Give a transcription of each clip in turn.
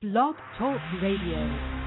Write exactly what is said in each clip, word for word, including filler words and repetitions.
Blog Talk Radio.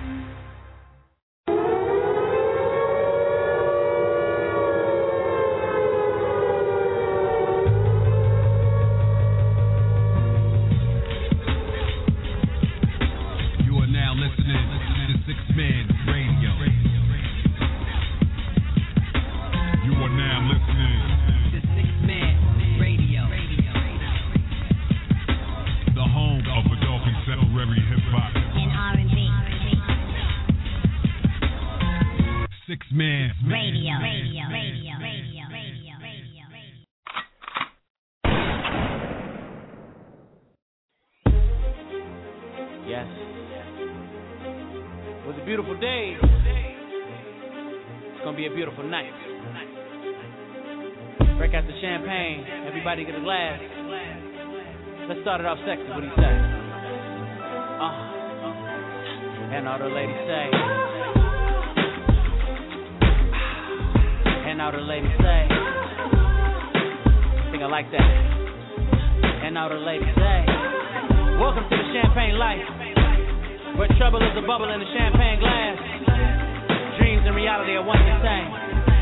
Get a glass. Let's start it off sexy. What do you say? Uh, and all the ladies say. And all the ladies say. I think I like that. And all the ladies say. Welcome to the champagne life, where trouble is a bubble in a champagne glass. Dreams and reality are one and the same.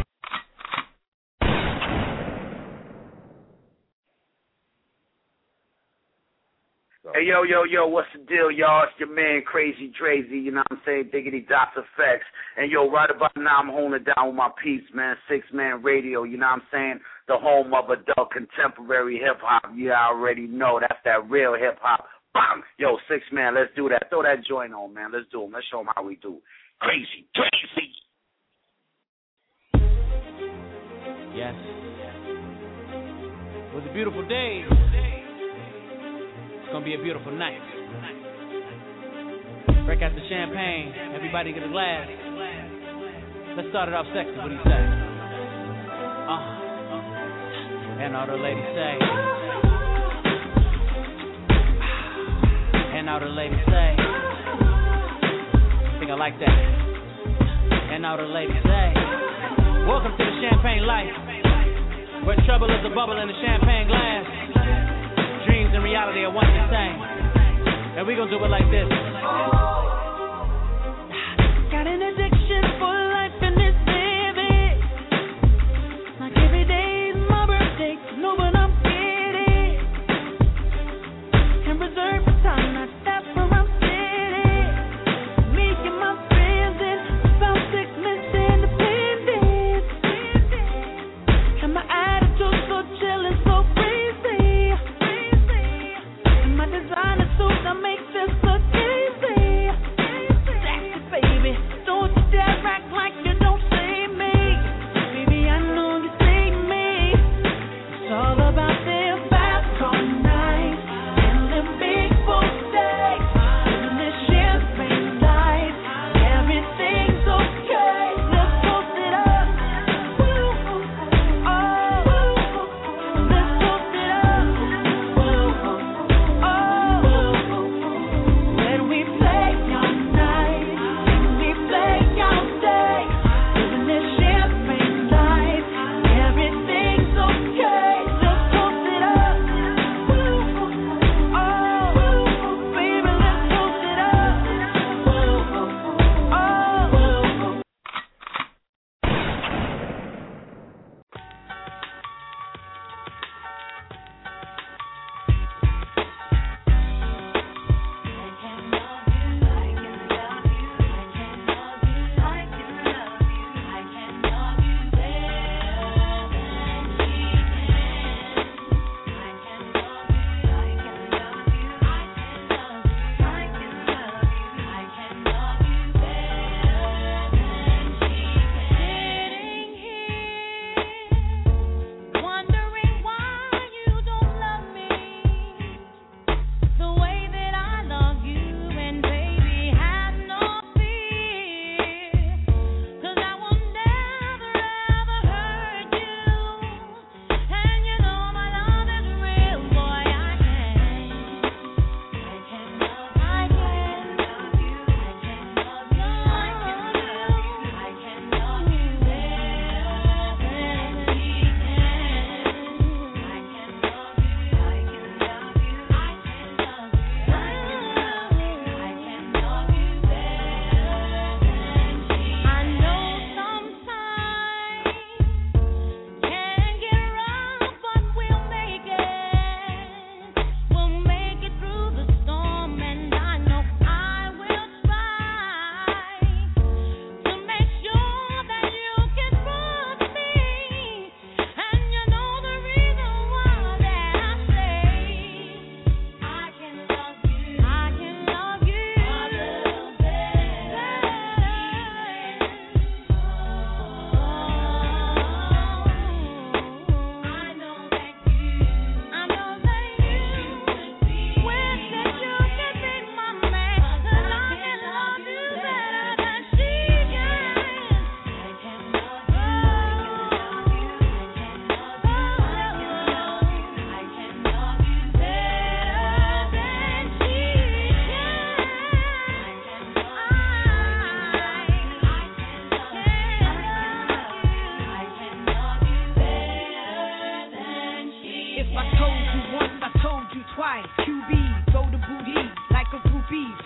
Hey, yo, yo, yo, what's the deal, y'all? It's your man, Crazy Drazy, you know what I'm saying? Diggity Dots Effects. And, yo, right about now, I'm holding it down with my peeps, man. Six Man Radio, you know what I'm saying? The home of adult contemporary hip-hop. You already know that's that real hip-hop. Bam! Yo, Six Man, let's do that. Throw that joint on, man. Let's do it. Let's show them how we do. Crazy Drazy. Yes. It was a beautiful day. It's gonna be a beautiful night. Break out the champagne. Everybody get a glass. Let's start it off sexy. What do you say? Uh, and all the ladies say. And all the ladies say. I think I like that. And all the ladies say. Welcome to the champagne life, where trouble is a bubble in a champagne glass. Dreams and reality are one and the same. And we gonna do it like this. Got an addiction for life and it's vivid. Like every day's my birthday, know what I'm getting. And reserve the time, not stop where I'm sitting. Me and my friends in about six minutes independent. And my attitude so chill and so breezy. My designer suit that makes this look easy. Sexy baby, don't you dare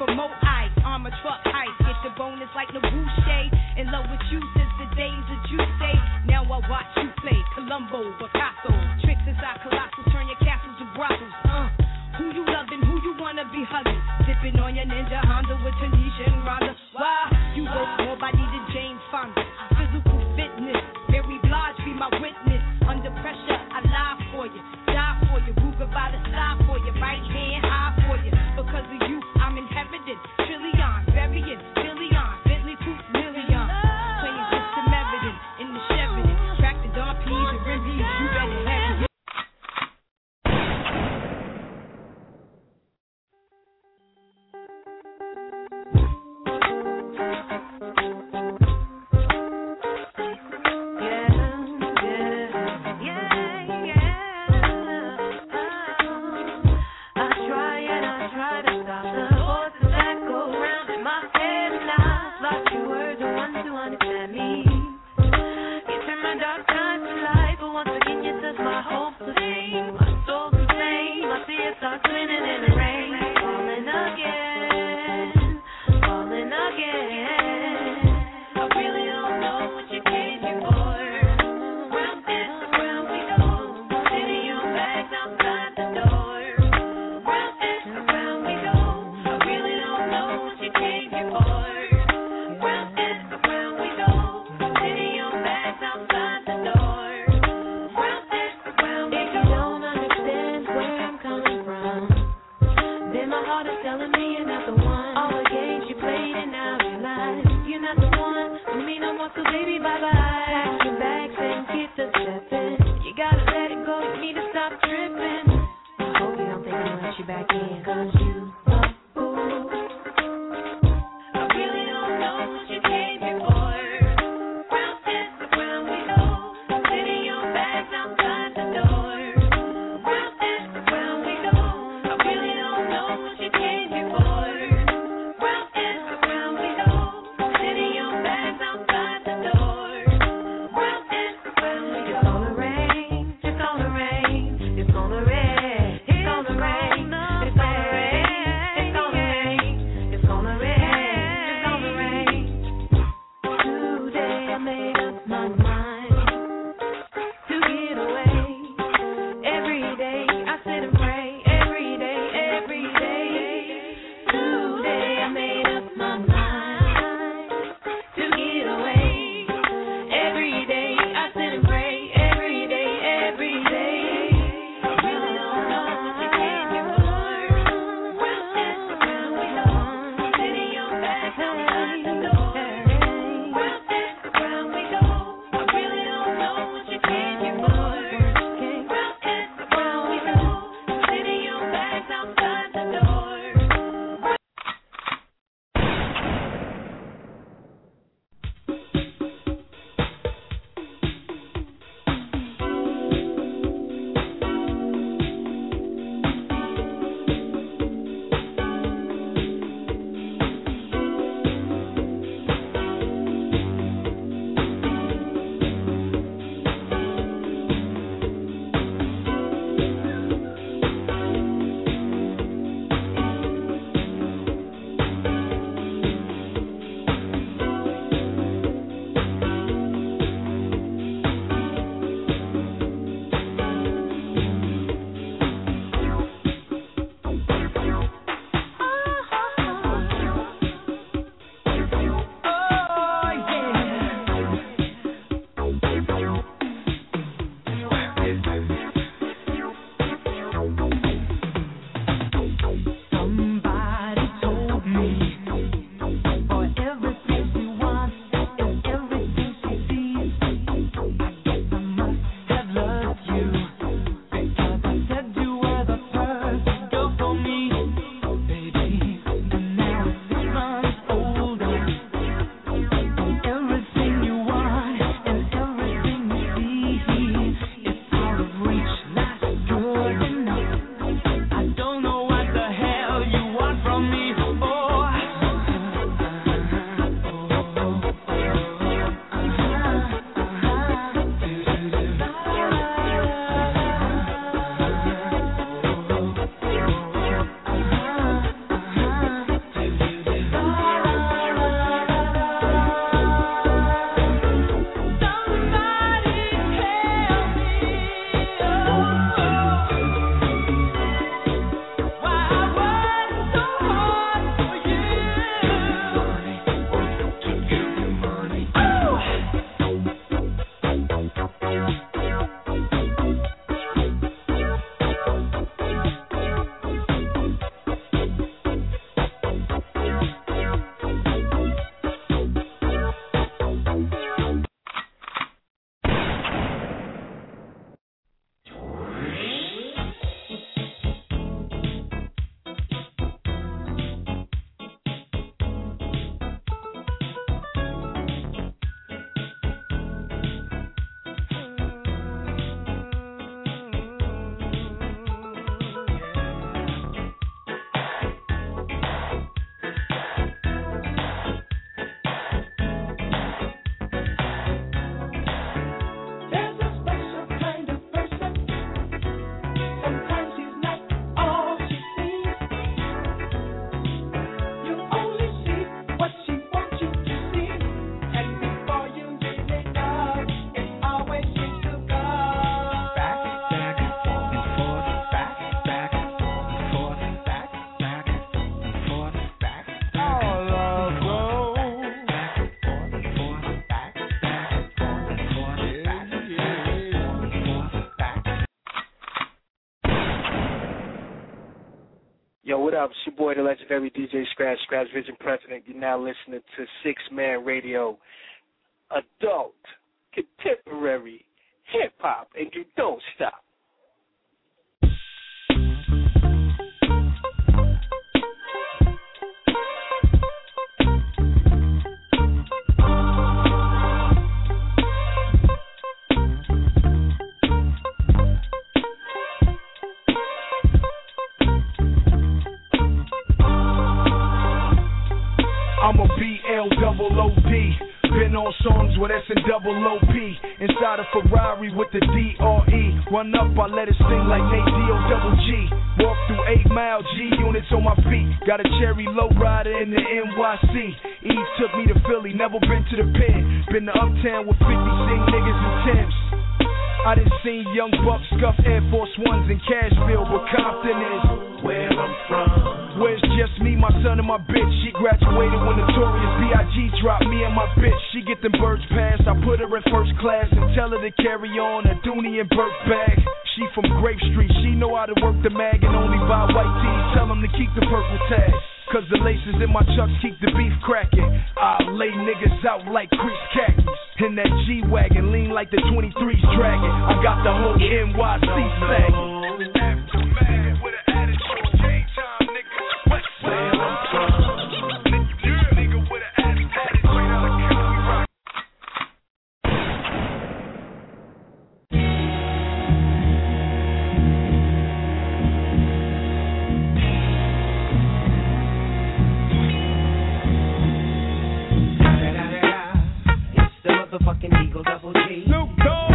promote ice, armor truck height, get the bonus like the Boucher. In love with you since the days that you stay. Now I watch you play Columbo, Picasso, tricks inside colossal, turn your castles to brothels. Uh, who you loving, who you wanna be hugging? Sipping on your Ninja Honda with Tanisha and Rhonda. Why you both more body than James Fonda? Physical fitness, Mary Blige be my witness. Under pressure, I lie for you, die for you, Ruger by the side for you, right hand high for you. Because of you, I'm inherited. Trillion, burying, billion, Bentley coupe million. Playing system evident in the Sheridan. Track the Don P's and Rimpies, you better have it. Outside the door. up? It's your boy, the legendary D J Scratch, Scratch Vision President. You're now listening to Six Man Radio, adult, contemporary, hip-hop, and you don't stop. I'm a B L double O D. Been on songs with S and double O P. Inside a Ferrari with the D R E. Run up, I let it sing like Nate D O double G. Walk through eight mile G units on my feet. Got a cherry low rider in the N Y C. Eve took me to Philly, never been to the pen. Been to Uptown with fifty sing niggas in Timbs. I done seen young bucks scuff Air Force Ones in Cashville, but Compton is where I'm from. Where's just me, my son, and my bitch? She graduated when Notorious B I G dropped me and my bitch. She get them birds passed, I put her in first class and tell her to carry on a Dooney and Burke bag. She from Grape Street, she know how to work the mag and only buy white tees. Tell them to keep the purple tag, cause the laces in my chucks keep the beef cracking. I lay niggas out like Chris khakis. In that G-Wagon, lean like the twenty-threes dragging. I got the whole N Y C sagging. Aftermath with an attitude, game time, nigga. Where I'm from. Nigga with an attitude, straight out of Cali Rock. Motherfucking Eagle Double G. Snoop Dogg.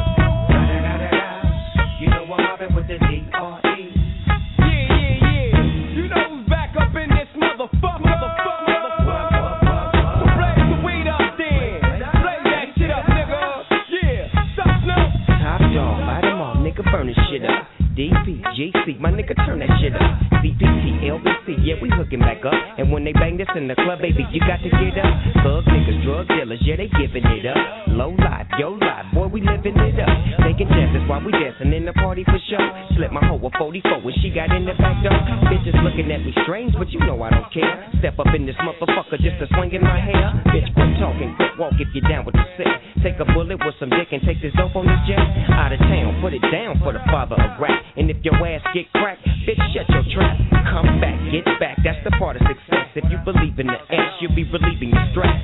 You know I'm mobbing with the D R E. Yeah, yeah, yeah. You know who's back up in this motherfucker. Motherfucker, motherfucker. So blaze the weed up then. Blaze that shit up, nigga. Yeah. Stop, Snoop. Top dog, light them all, nigga, burn this shit up. D P, G C, my nigga, turn that shit up. C P T, L B C, yeah, we hooking back up. And when they bang this in the club, baby, you got to get up. Thug niggas, drug dealers, yeah, they giving it up. Low life, yo life, boy, we living it up. Taking chances while we dancing in the party for sure. Slip my hoe a forty-four when she got in the back door. Bitches looking at me strange, but you know I don't care. Step up in this motherfucker just to swing in my hair. Bitch, quit talking, quit walk if you're down with the sick. Take a bullet with some dick and take this dope on this jet. Out of town, put it down for the father of rap. And if your ass get cracked, bitch, shut your trap. Come back, get back, that's the part of success. If you believe in the ass, you'll be relieving your stress.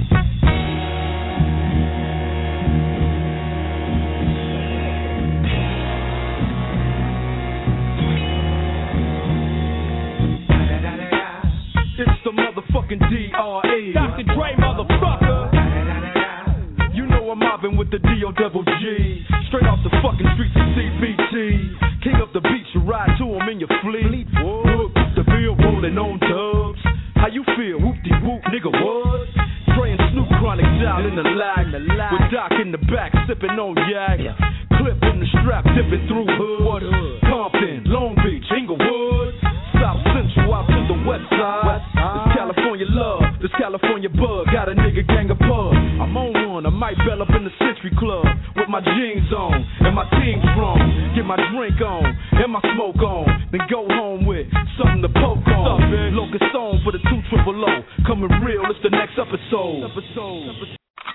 It's the motherfucking D R E. Doctor Dre, motherfucker. You know I'm mobbing with the D O double G. Straight off the fucking streets of C B T. King up the beach, you ride to him in your fleet. Whoop, the bill rolling on dubs. How you feel? Whoop-de-whoop, nigga, what? Dre and Snoop Chronic down in the lag. With Doc in the back, sipping on yak. Clip in the strap, dipping through hood. Compton, Long Beach, Inglewood. South Central out to the west side. This California love, this California bug. Got a nigga gang of pub. I'm on one, I might bell up in the Century Club. With my jeans on, and my team strong. Get my drink on, and my smoke on. Then go home with something to poke on. Locust on for the two triple O. Coming real, it's the next episode. episode.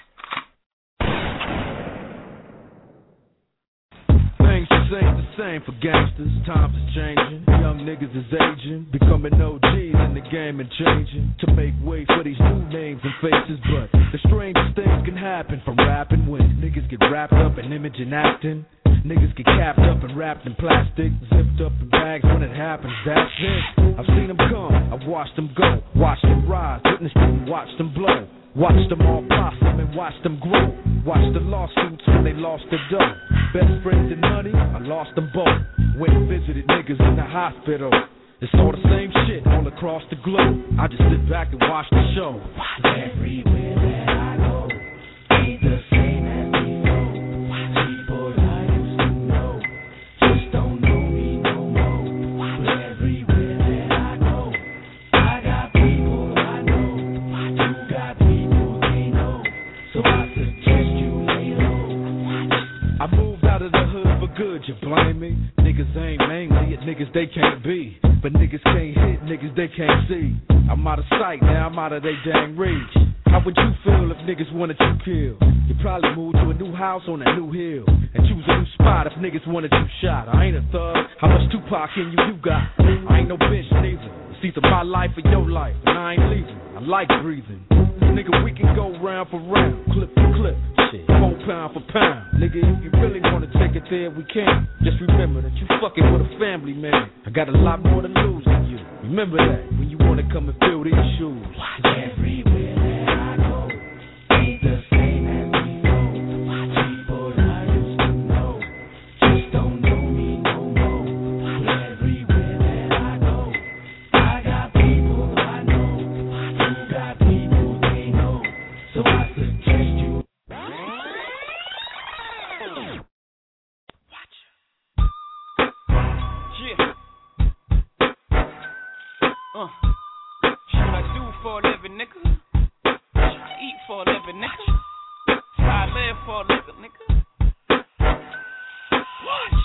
Things just ain't the same for gangsters. Times is changing. Young niggas is aging. Becoming O Gs in the game and changing. To make way for these new names and faces. But the strangest things can happen from rapping when niggas get wrapped up in image and acting. Niggas get capped up and wrapped in plastic. Zipped up in bags when it happens, that's it. I've seen them come, I've watched them go. Watched them rise, witnessed them, watched them blow. Watched them all blossom and watched them grow. Watched the lawsuits when they lost their dough. Best friends and money, I lost them both. Went and visited niggas in the hospital. It's all the same shit all across the globe. I just sit back and watch the show. Everywhere that I go, ain't the same as before. People I used to know just don't know me no more. But everywhere that I go, I got people I know. You got people they know. So I suggest you lay low. I moved out of the hood for good, you blame me? Niggas ain't mainly at niggas they can't be. But niggas can't hit, niggas they can't see. I'm out of sight, now I'm out of their dang reach. How would you feel if niggas wanted you killed? You probably move to a new house on a new hill and choose a new spot if niggas wanted you shot. I ain't a thug. How much Tupac in you you got? I ain't no bitch neither. It's either my life or your life, and I ain't leaving. I like breathing. Nigga, we can go round for round, clip for clip, shit, four pound for pound. Nigga, if you really wanna take it there, we can. Just remember that you fucking with a family, man. I got a lot more to lose than you. Remember that when you wanna come and fill these shoes. Watch everywhere that I go, ain't the same as before. Watch people I used to know, just don't know me no more. Watch everywhere that I go, I got people I know, you got people they know, so I suggest you. Watch. Yeah. Uh. Shit I do for a living, nigga. Shit I eat for a living, nigga. Shit I live for a living, nigga. Watch.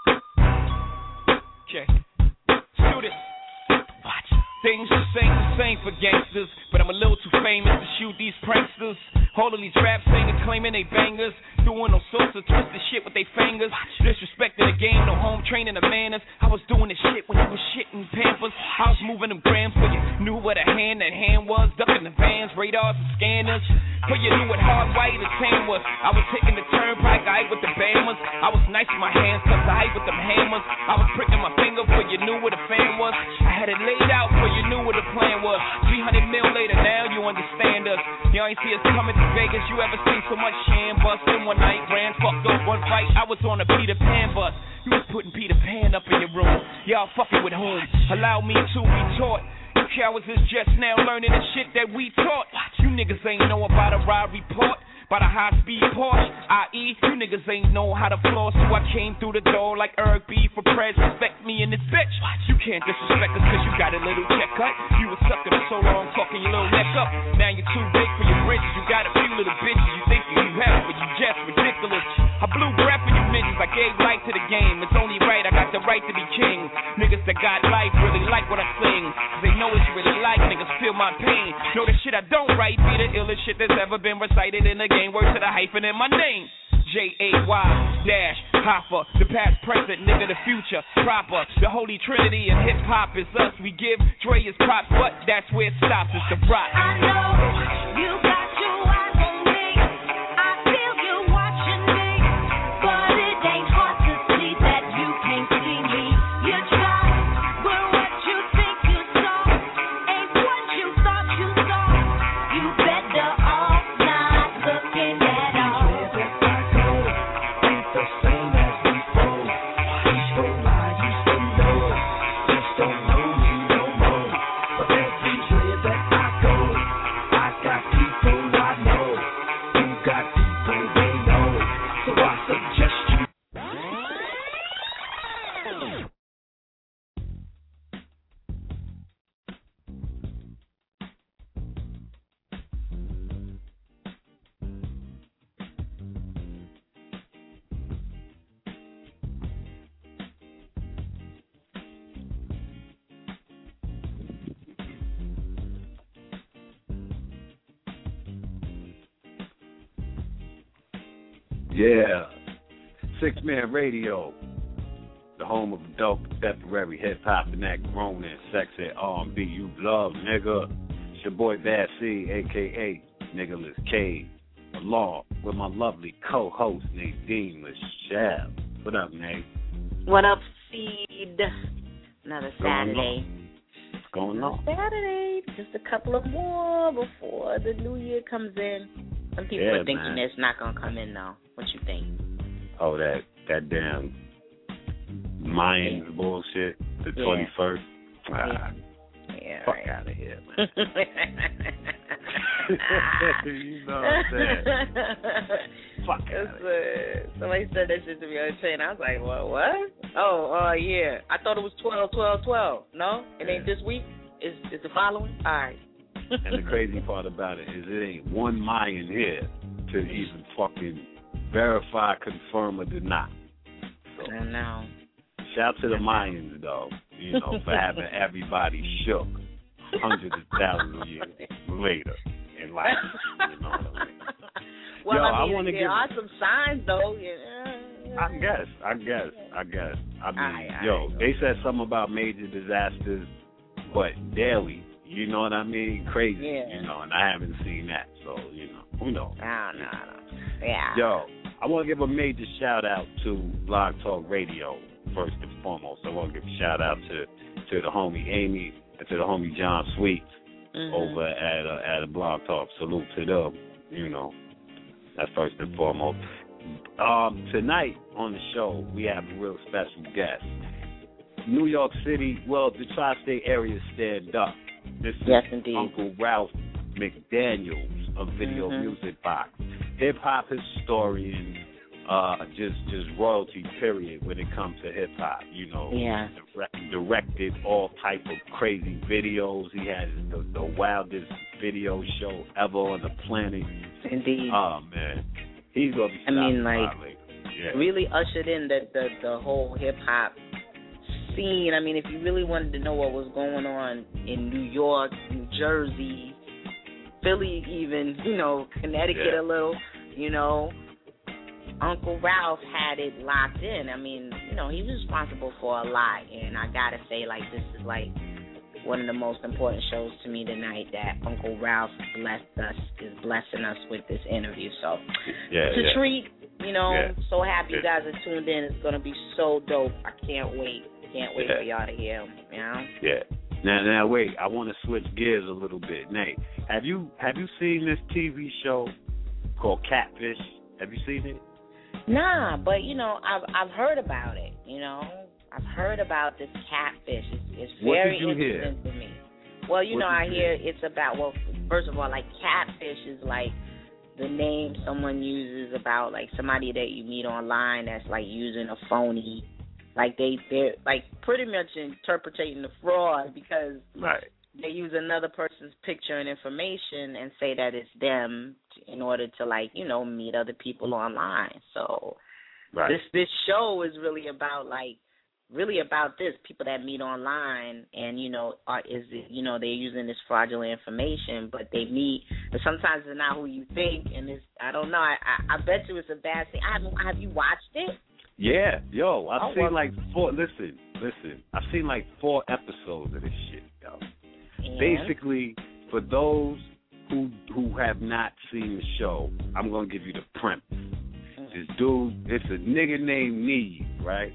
Okay. Let's do this. Watch. Things just ain't the same for gangsters, but I'm a little too famous to shoot these pranksters. All of these rap singers claiming they bangers, doing all sorts of twisted shit with they fingers. Disrespecting the game, no home training the manners. I was doing this shit when you was shitting Pampers. I was moving them grams so you knew what a hand that hand was. Ducking the vans, radars, and scanners. So you knew what hard white and tan was. I was hitting the turnpike, I with the bammers. I was nice with my hands, cause I with them hammers. I was pricking my finger for you knew what a fan was. I had it laid out for you knew what the plan was. three hundred mil later, now you understand us. You ain't see us coming to Vegas, you ever seen so much sham bust in one night? Ran, fucked up one fight, I was on a Peter Pan bus. You was putting Peter Pan up in your room. Y'all fucking with whom? Allow me to be taught. You cowards is just now learning the shit that we taught. You niggas ain't know about a ride report, by the high-speed Porsche, that is, you niggas ain't know how to floss. So I came through the door like Eric B for Prez. Respect me in this bitch. You can't disrespect us cause you got a little check cut. You was sucking for so long, talking your little neck up. Now you're too big for your britches. You got a few little bitches you think you have, but you just ridiculous. I blew breath for you bitches. I gave life to the game. It's only right, I got the right to be king. Niggas that got life really like what I sing, cause they know it's really like niggas feel my pain. Know the shit I don't write be the illest shit that's ever been recited in the game. Word to the hyphen in my name. J A Y dash Hoffa, the past, present, nigga, the future, proper. The holy trinity of hip hop is us. We give Dre his props, but that's where it stops. It's the rock. I know you got your eyes on me. I feel you watching me, but it ain't hard to see that you can't see me. You try, but what you think you saw ain't what you thought you saw. You better off not looking at all. Yeah, Six Man Radio, the home of adult contemporary hip hop and that grown and sexy R and B you love, nigga. It's your boy Bad C, aka Niggaless K, along with my lovely co-host Nadine Michelle. What up, Nate? What up, Seed? Another Saturday. What's going on? Saturday, just a couple of more before the new year comes in. Some people yeah, are thinking man. it's not gonna come in though. What you think? Oh, that that damn Mayan yeah. bullshit. The twenty first. Yeah. Ah, yeah, fuck right. out of here, man. You know what I'm saying? Fuck out of here. Somebody said that shit to me on the train. I was like, what? What? Oh, oh uh, yeah. I thought it was twelve, twelve, twelve. No, it ain't this week. Is is the following? All right. And the crazy part about it is it ain't one Mayan here to even fucking verify, confirm, or deny. So, I know. shout out to the Mayans, though, you know, for having everybody shook. hundreds of thousands of years later in life. You know what I mean? Well, Yo, I mean, I wanna there give, are some signs, though. Yeah. I guess, I guess, I guess. I mean, Aye, aye, yo, aye. they said something about major disasters, but daily. You know what I mean? Crazy. Yeah. You know, and I haven't seen that, so you know, who knows? I don't know. I don't know. Yeah. Yo, I want to give a major shout out to Blog Talk Radio first and foremost. I want to give a shout out to to the homie Amy and to the homie John Sweet mm-hmm. over at uh, at a Blog Talk. Salute to them. You know, that's first and foremost. Um, tonight on the show we have a real special guest. New York City, well, the tri-state area stand up. This yes, is indeed. Uncle Ralph McDaniels of Video mm-hmm. Music Box, hip hop historian, uh, just just royalty period when it comes to hip hop. You know, yeah. direct, directed all type of crazy videos. He has the, the wildest video show ever on the planet. Indeed. Oh man, he's gonna be. I mean, like, yeah. really ushered in the the, the whole hip hop scene. I mean, if you really wanted to know what was going on in New York, New Jersey, Philly, even, you know, Connecticut yeah. a little, you know, Uncle Ralph had it locked in. I mean, you know, he was responsible for a lot, and I gotta say, like, this is like one of the most important shows to me tonight that Uncle Ralph blessed us, is blessing us with this interview. So yeah, it's a yeah. treat, you know. Yeah. So happy you yeah. guys are tuned in. It's gonna be so dope. I can't wait. Can't wait yeah. for y'all to hear him, you know? Yeah. Now, now, wait. I want to switch gears a little bit. Nate, have you have you seen this T V show called Catfish? Have you seen it? Nah, but you know, I've I've heard about it. You know, I've heard about this Catfish. It's, it's very what did you interesting hear? to me. Well, you what know, I you hear it's about. Well, first of all, like Catfish is like the name someone uses about like somebody that you meet online that's like using a phony. Like they, they're like pretty much interpreting the fraud because right. they use another person's picture and information and say that it's them in order to like, you know, meet other people online. So right. this this show is really about like really about this people that meet online and you know are is it, you know they're using this fraudulent information, but they meet, but sometimes it's not who you think, and it's I don't know. I I, I bet you it's a bad thing. I haven't, have you watched it? Yeah, yo, I've oh, seen well, like four. Listen, listen, I've seen like four episodes of this shit, yo. And? Basically, for those who who have not seen the show, I'm gonna give you the premise. Mm-hmm. This dude, it's a nigga named Neve, right?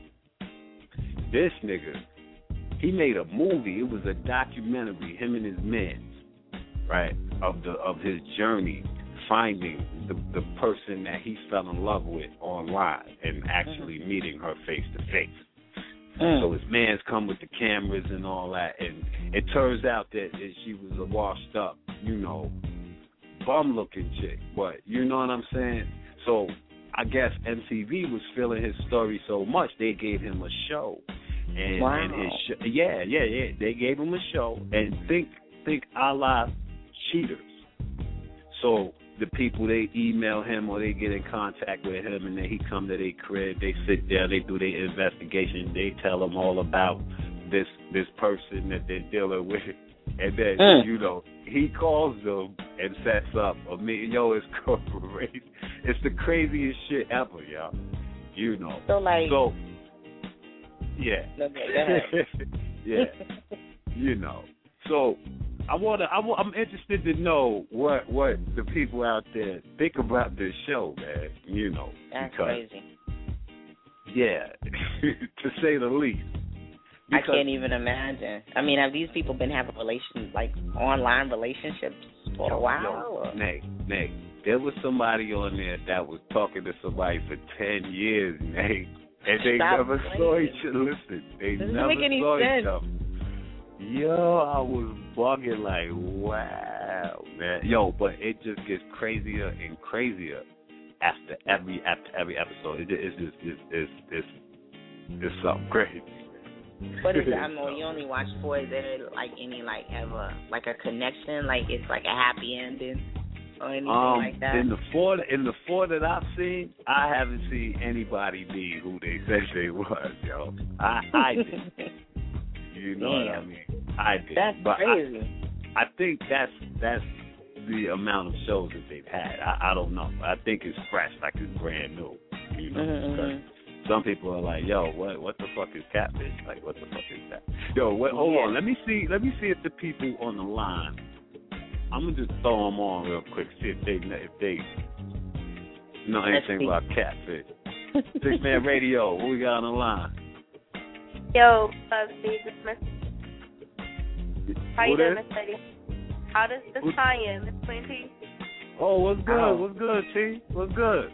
This nigga, he made a movie. It was a documentary, him and his men, right, of the of his journey finding the the person that he fell in love with online and actually mm-hmm. meeting her face to face. So his mans come with the cameras and all that, and it turns out that, that she was a washed up, you know, bum looking chick. But you know what I'm saying? So I guess M T V was feeling his story so much they gave him a show. And, wow. and his sh- yeah, yeah, yeah. They gave him a show, and think think a la Cheaters. So the people, they email him or they get in contact with him, and then he come to their crib, they sit there, they do their investigation, they tell him all about this this person that they're dealing with, and then, mm. you know, he calls them and sets up a meeting. Yo, it's crazy. It's the craziest shit ever, y'all. You know. So, like... So, yeah. Okay, go ahead. yeah. You know. So... I wanna. I, I'm interested to know what what the people out there think about this show, man. You know, that's because, crazy. Yeah, to say the least. Because, I can't even imagine. I mean, have these people been having relations, like online relationships, for yo, a while? Yo, Nick, Nick, there was somebody on there that was talking to somebody for ten years, Nick, and they Stop never playing. saw each other. Listen, they Doesn't never make any saw sense. each other. Yo, I was bugging like, wow, man. Yo, but it just gets crazier and crazier after every after every episode. It, it's just it's it's it's, it's something crazy. What is it? I know you only watch four. Is there like any like ever like a connection? Like it's like a happy ending or anything um, like that? In the four in the four that I've seen, I haven't seen anybody be who they said they was. Yo, I I did. You know Damn. what I mean? I did. That's but crazy. I, I think that's that's the amount of shows that they've had. I, I don't know. I think it's fresh, like it's brand new. You know, Mm-hmm. because some people are like, "Yo, what what the fuck is catfish? Like, what the fuck is that?" Yo, what, hold Yeah. on. Let me see. Let me see if the people on the line. I'm gonna just throw them on real quick. See if they if they know anything about catfish. Six Man Radio. What we got on the line? Yo, Bubsy, this Miss. How you Who doing, this? Miss Lady? How does this Who- tie in, Miss Queen T? Oh, what's good? Oh. What's good, T? What's good?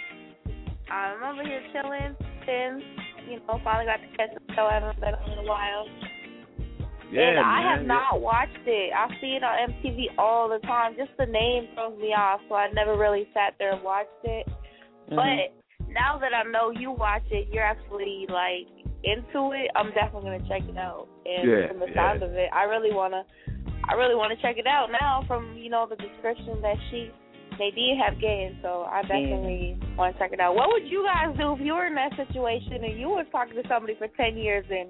I'm over here chilling since, you know, finally got to catch the show. I haven't been on in a while. Yeah, and I man, have not watched it. I see it on M T V all the time. Just the name throws me off, so I never really sat there and watched it. Mhm. But now that I know you watch it, you're actually, like, into it, I'm definitely going to check it out. And Yeah, from the yeah. sound of it, I really want to I really want to check it out now from, you know, the description that she, Nadine have given. So I definitely yeah. want to check it out. What would you guys do if you were in that situation and you were talking to somebody for ten years and,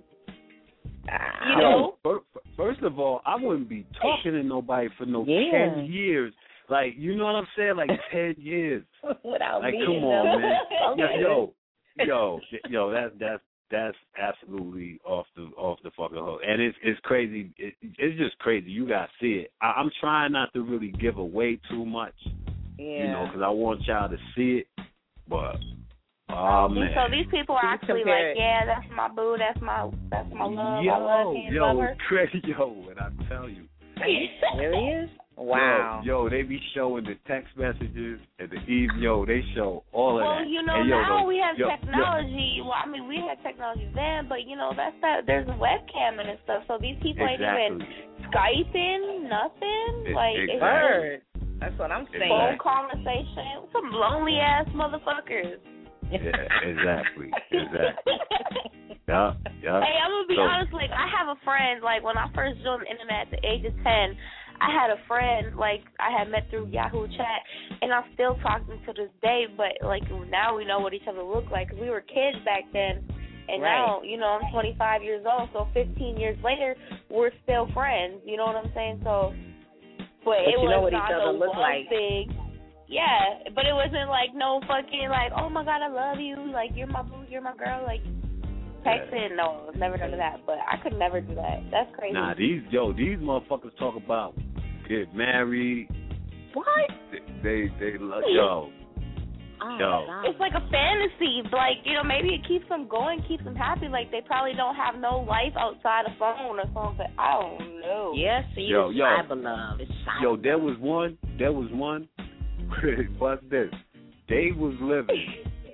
you know? Yo, first of all, I wouldn't be talking to nobody for no Yeah. ten years. Like, you know what I'm saying? Like ten years. Without like, me, come on, no. man. Okay. Yo, yo, yo, that's that's that's absolutely off the off the fucking hook. And it's it's crazy. It, it's just crazy. You gotta see it. I, I'm trying not to really give away too much, Yeah. you know, because I want y'all to see it. But oh man, So these people are You actually compare like, it. yeah, that's my boo, that's my that's my love, yo, I love him, yo, love her. it's crazy, yo. And I tell you. Really is? Wow. Yo, yo, they be showing the text messages and the email. Yo, they show all of Well, that. you know, and yo, now those- we have yo, technology. Well, I mean, we had technology then, but, you know, that's that. There's a webcam and stuff, so these people Exactly. ain't even Skyping, nothing. It- like, exactly. it's Word. That's what I'm saying. phone conversation. Some lonely-ass motherfuckers. Yeah, exactly, exactly. Yeah, yeah. Hey, I'm going to be So- honest. Like, I have a friend, like, when I first joined the internet at the age of ten, I had a friend, like, I had met through Yahoo Chat, and I'm still talking to this day, but, like, now we know what each other look like, because we were kids back then, and Right. now, you know, I'm twenty-five years old, so fifteen years later, we're still friends, you know what I'm saying? So, but, But it you was know what not each other no look love like. thing. Yeah, but it wasn't, like, no fucking, like, oh, my God, I love you, like, you're my boo, you're my girl, like, texting, no, I've never done that, but I could never do that. That's crazy. Nah, these yo, these motherfuckers talk about get married. What? They they, they love yo. Oh, Yo. God. It's like a fantasy. Like, you know, maybe it keeps them going, keeps them happy. Like, they probably don't have no life outside of phone or something. I don't know. Yeah, see, Yo, it's yo. cyber love. It's cyber Yo, there was one. There was one. What's this? They was living.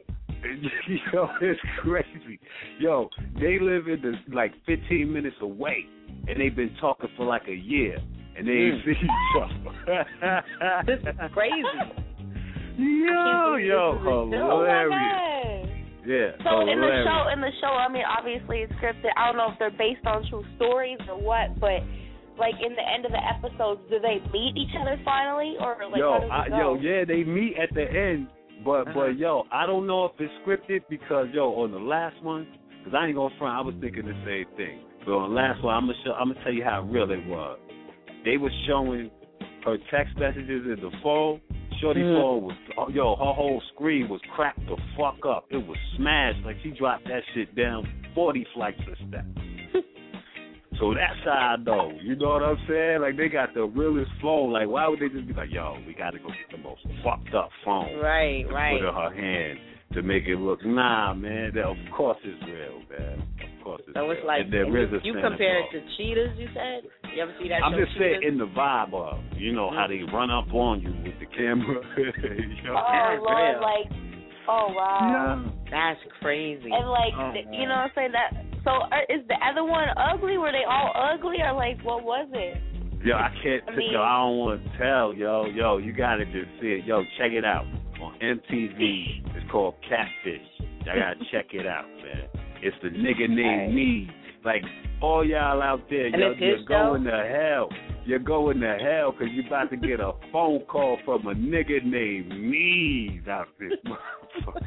Yo, it's crazy. Yo, they live in the, like fifteen minutes away, and they've been talking for like a year, and they ain't Mm. seen each other. This is crazy. Yo, yo, Oh my hilarious. God. Yeah, So in the hilarious. show, in the show, I mean, obviously it's scripted. I don't know if they're based on true stories or what, but like in the end of the episodes, do they meet each other finally, or like yo, how does it I, go? yo, yeah, they meet at the end, but Uh-huh. but yo, I don't know if it's scripted because yo, on the last one, because I ain't gonna front, I was thinking the same thing. But on the last one, I'm gonna show, I'm gonna tell you how real it was. They was showing her text messages in the phone. Shorty Mm. phone was, oh, yo, her whole screen was cracked the fuck up. It was smashed. Like she dropped that shit down forty flights of steps. So that's how I know. You know what I'm saying? Like they got the realest phone. Like why would they just be like, yo, we got to go get the most fucked up phone. Right, to right. Put in her hand to make it look. Nah, man. That, of course it's real, man. Of course it's So real. it's like, And there you, is a you Santa compare it Claus. to cheetahs, you said? You ever see that I'm show, just saying Cheetahs? in the vibe of, you know, how they run up on you with the camera. you know? Oh That's Lord, real. like, oh wow. That's crazy. And like, Oh, th- man. you know what I'm saying? That so uh, is the other one ugly? Were they all ugly, or like what was it? Yo, I can't. I mean- yo, I don't want to tell. Yo, yo, you gotta just see it. Yo, check it out on M T V. It's called Catfish. I gotta check it out, man. It's the nigga named me. Like all y'all out there, And yo, it's you're his going to hell. You're going to hell because you're about to get a phone call from a nigga named me out this motherfucker.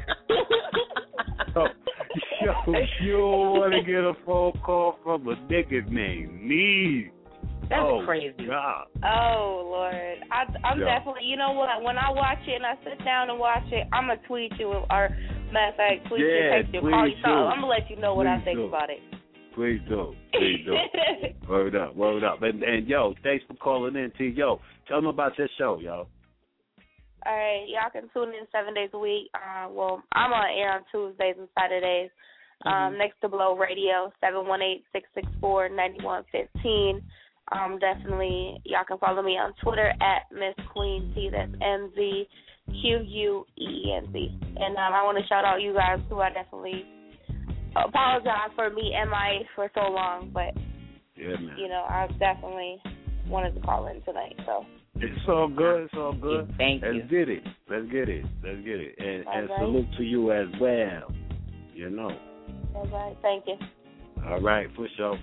Yo, yo, you don't want to get a phone call from a nigga named me. That's oh, crazy. God. Oh, Lord. I, I'm Yo. definitely, you know what, when I watch it and I sit down and watch it, I'm going to tweet you, or matter of fact, tweet yeah, you, text you, call you, do. something. I'm going to let you know what please I think do. about it. Please do. Please do. Word up, word up. And, and, yo, thanks for calling in, T. Yo, tell them about this show, yo. All right, y'all can tune in seven days a week. Uh, well, I'm on air on Tuesdays and Saturdays. Um, next to Blow Radio, seven one eight, six six four, nine one one five. Um, definitely, y'all can follow me on Twitter at Miss Queen T. That's M Z Q U E E N Z. And um, I want to shout out you guys who I definitely apologize for me M I A for so long, but yeah, man. you know, I definitely wanted to call in tonight. So it's all good. It's all good. Thank Let's you. Let's get it. Let's get it. Let's get it. And, and right. salute to you as well. You know. All right. Thank you. All right, for sure.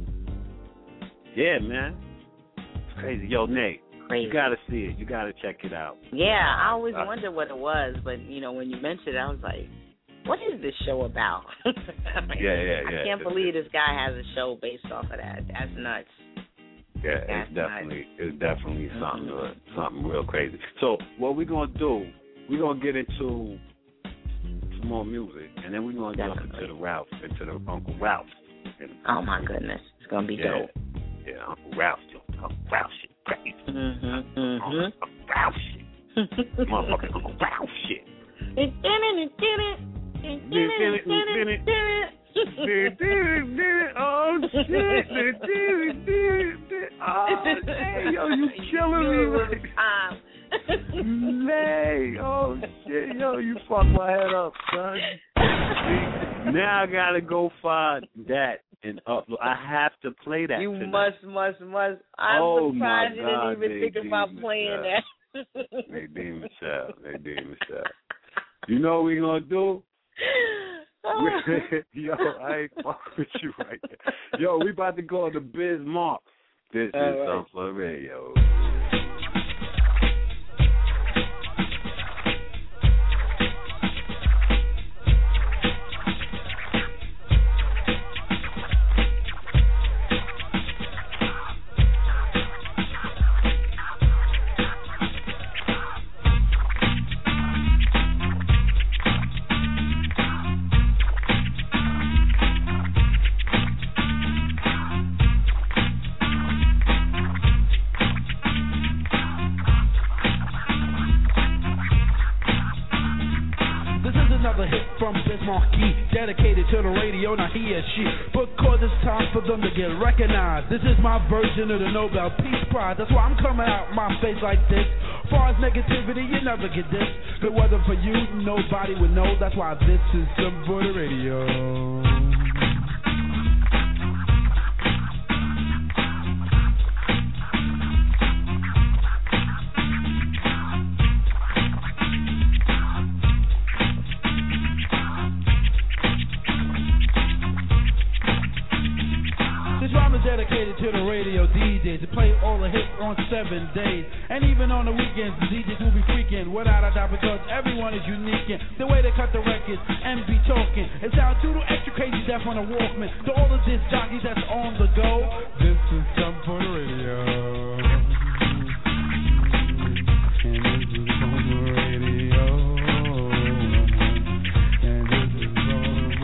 Yeah, man. It's crazy. Yo, Nate, Crazy. you got to see it. You got to check it out. Yeah, I always Uh, wondered what it was, but, you know, when you mentioned it, I was like, what is this show about? I mean, Yeah, yeah, yeah. I can't believe this guy has a show based off of that. That's nuts. Yeah, That's it's definitely nuts. it's definitely Mm-hmm. something uh, something real crazy. So what we're gonna do, we're gonna get into some more music, and then we're gonna jump Definitely. into the Ralph, into the Uncle Ralph. And, Oh, my goodness. It's going to be yeah, dope. yeah, Uncle Ralph, Uncle Ralph shit, crazy. Mm-hmm, mm-hmm. Uncle Ralph shit, motherfucking Uncle Ralph shit. It did it, it did it. It did it, it did it, it did it. They did it, did it. Oh shit! They did it, did it, did it. Oh, hey, yo, you killing me right Um, Nay, oh shit, yo, you fucked my head up, son. See, now I gotta go find that and upload. I have to play that. You tonight. must, must, must. I'm Oh, surprised my you God, didn't even think Nadine about Michelle. playing that. Nadine Michelle, Nadine Michelle. You know what we gonna do? Yo, I ain't fuck with you right there. Yo, we about to go to Bismarck. This is All right. Sunflower Radio. This is another hit from Bismarck, dedicated to the radio, now he or she. Because it's time for them to get recognized. This is my version of the Nobel Peace Prize. That's why I'm coming out my face like this. Far as negativity, you never get this. If it wasn't for you, nobody would know. That's why this is some for the radio. This rhyme is dedicated to the radio D Js to play all the hits on seven days. And even on the weekends, the D Js will be freaking without a doubt because everyone is unique in the way they cut the records and be talking. It sounds too extra crazy deaf on a Walkman. To all of this jockeys that's on the go, this is something for the radio. And this is on the radio. And this is on the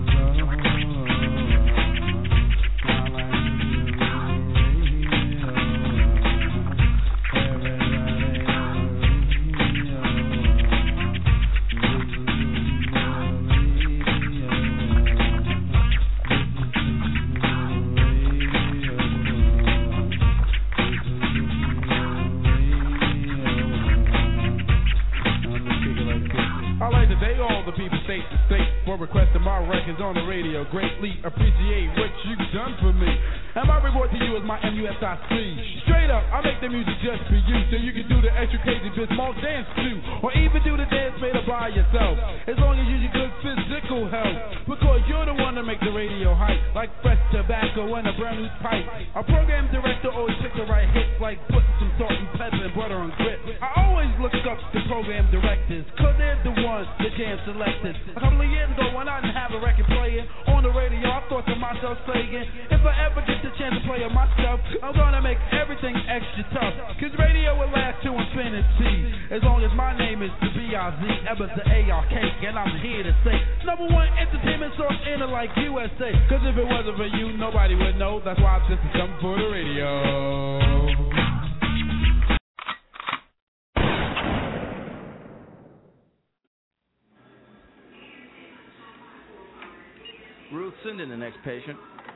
I'd like to thank all the people state to state for requesting my records on the radio. Greatly appreciate what you've done for me. And my reward to you is my M U S I C. Straight up, I make the music just for you, so you can do the extra crazy Bismarck dance too, or even do the dance made up by yourself, as long as you use good physical health. Because you're the one to make the radio hype, like fresh tobacco and a brand new pipe. Our program director always picks the right hits, like putting some salt and pepper and butter on grits. I always always looked up to program directors, cause they're the ones that jam selected. A couple of years ago when I didn't have a record player on the radio, I thought to myself, saying, if I ever get the chance to play it myself, I'm gonna make everything extra tough. Cause radio will last to infinity, as long as my name is the B I Z, ever the A R K, and I'm here to say, number one entertainment source in it like U S A. Cause if it wasn't for you, nobody would know. That's why this is something for the radio. Ruth, send in the next patient.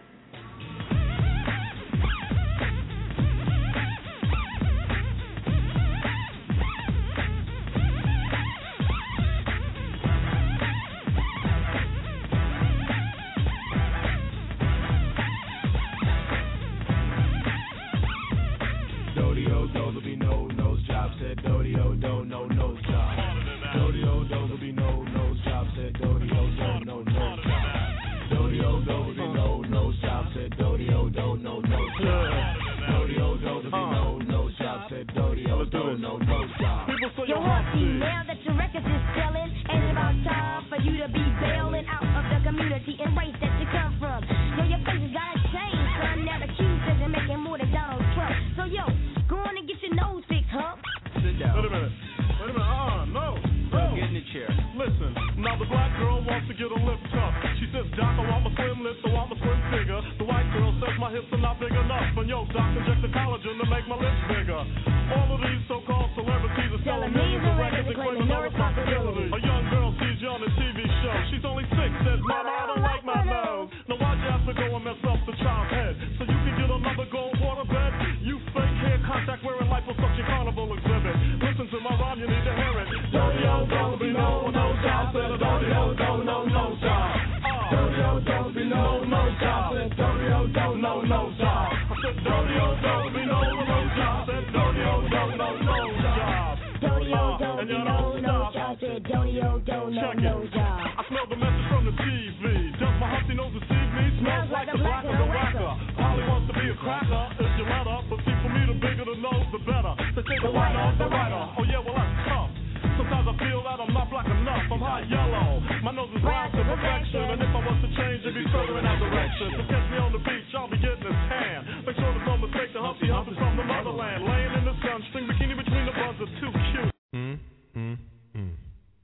Dodio, do, there'll be no nose job. Said Dodio, do, no nose job. Dodio, do, there'll be no nose job. Said Dodio, do, no nose job. Dodio, do, there'll be no nose job. Said Dodio, do, no nose job. Dodio, do, there'll be no nose job. Said Dodio, do, no nose job. Yo, Humpty, now that your records is selling, ain't it about time for you to be bailing out of the community and race that you come from? Yo, your face has gotta change, son. Now the Q says you're making more than Donald Trump. So, yo, go on and get your nose fixed, huh? Sit down. Wait a minute. Wait a minute. Uh-uh, no. no. Get in the chair. Listen, now the black girl wants to get a lift up. She says, Doc, I want my slim lips, I want my slim figure. The white girl says my hips are not big enough. And yo, Doc, inject the collagen to make my lips bigger. All of these so-called celebrities are selling millions of records and claiming no responsibility. A young girl sees you on a T V show. She's only six, says, Mama, I don't like my nose. Now why'd you have to go and mess up the child's head? So you can get another gold waterbed? You fake hair contact wearing liposuction carnival exhibit. Listen to my rhyme, you need to hear it. Dodio, don't be no nose job. Said Dodio, don't no nose job. Dodio, don't be no nose job. Said Dodio, don't no nose job. I said Dodio, don't be no nose job. Said Dodio, don't no nose job. Dodio, don't be no nose job. Said Dodio, don't no nose job. I smell the message from the T V. Does my Humpty nose deceive me? Smells like the black of the whacker. Polly wants to be a cracker. It's your letter, but see for me the bigger the nose, the better. They say the whiter, the whiter. Oh yeah, well that's tough. Sometimes I feel that I'm not black enough. I'm hot yellow. My nose is round to perfection. And if I was to change, it'd be further in that direction. So catch me on the beach, I'll be getting his tan. Make sure there's no mistake. The Humpty Hump is from the motherland. Laying in the sun, string bikini between the buns are too cute. Mm, mm, mm.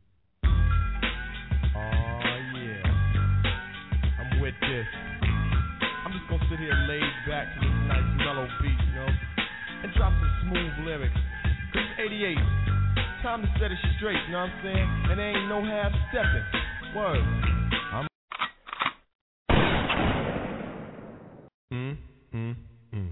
Oh yeah, I'm with this. I'm just gonna sit here laid back to this nice mellow beat, you know, and drop some smooth lyrics. Cause it's eighty-eight. Time to set it straight, you know what I'm saying? And there ain't no half stepping. Word. I'm Mm, mm, mm.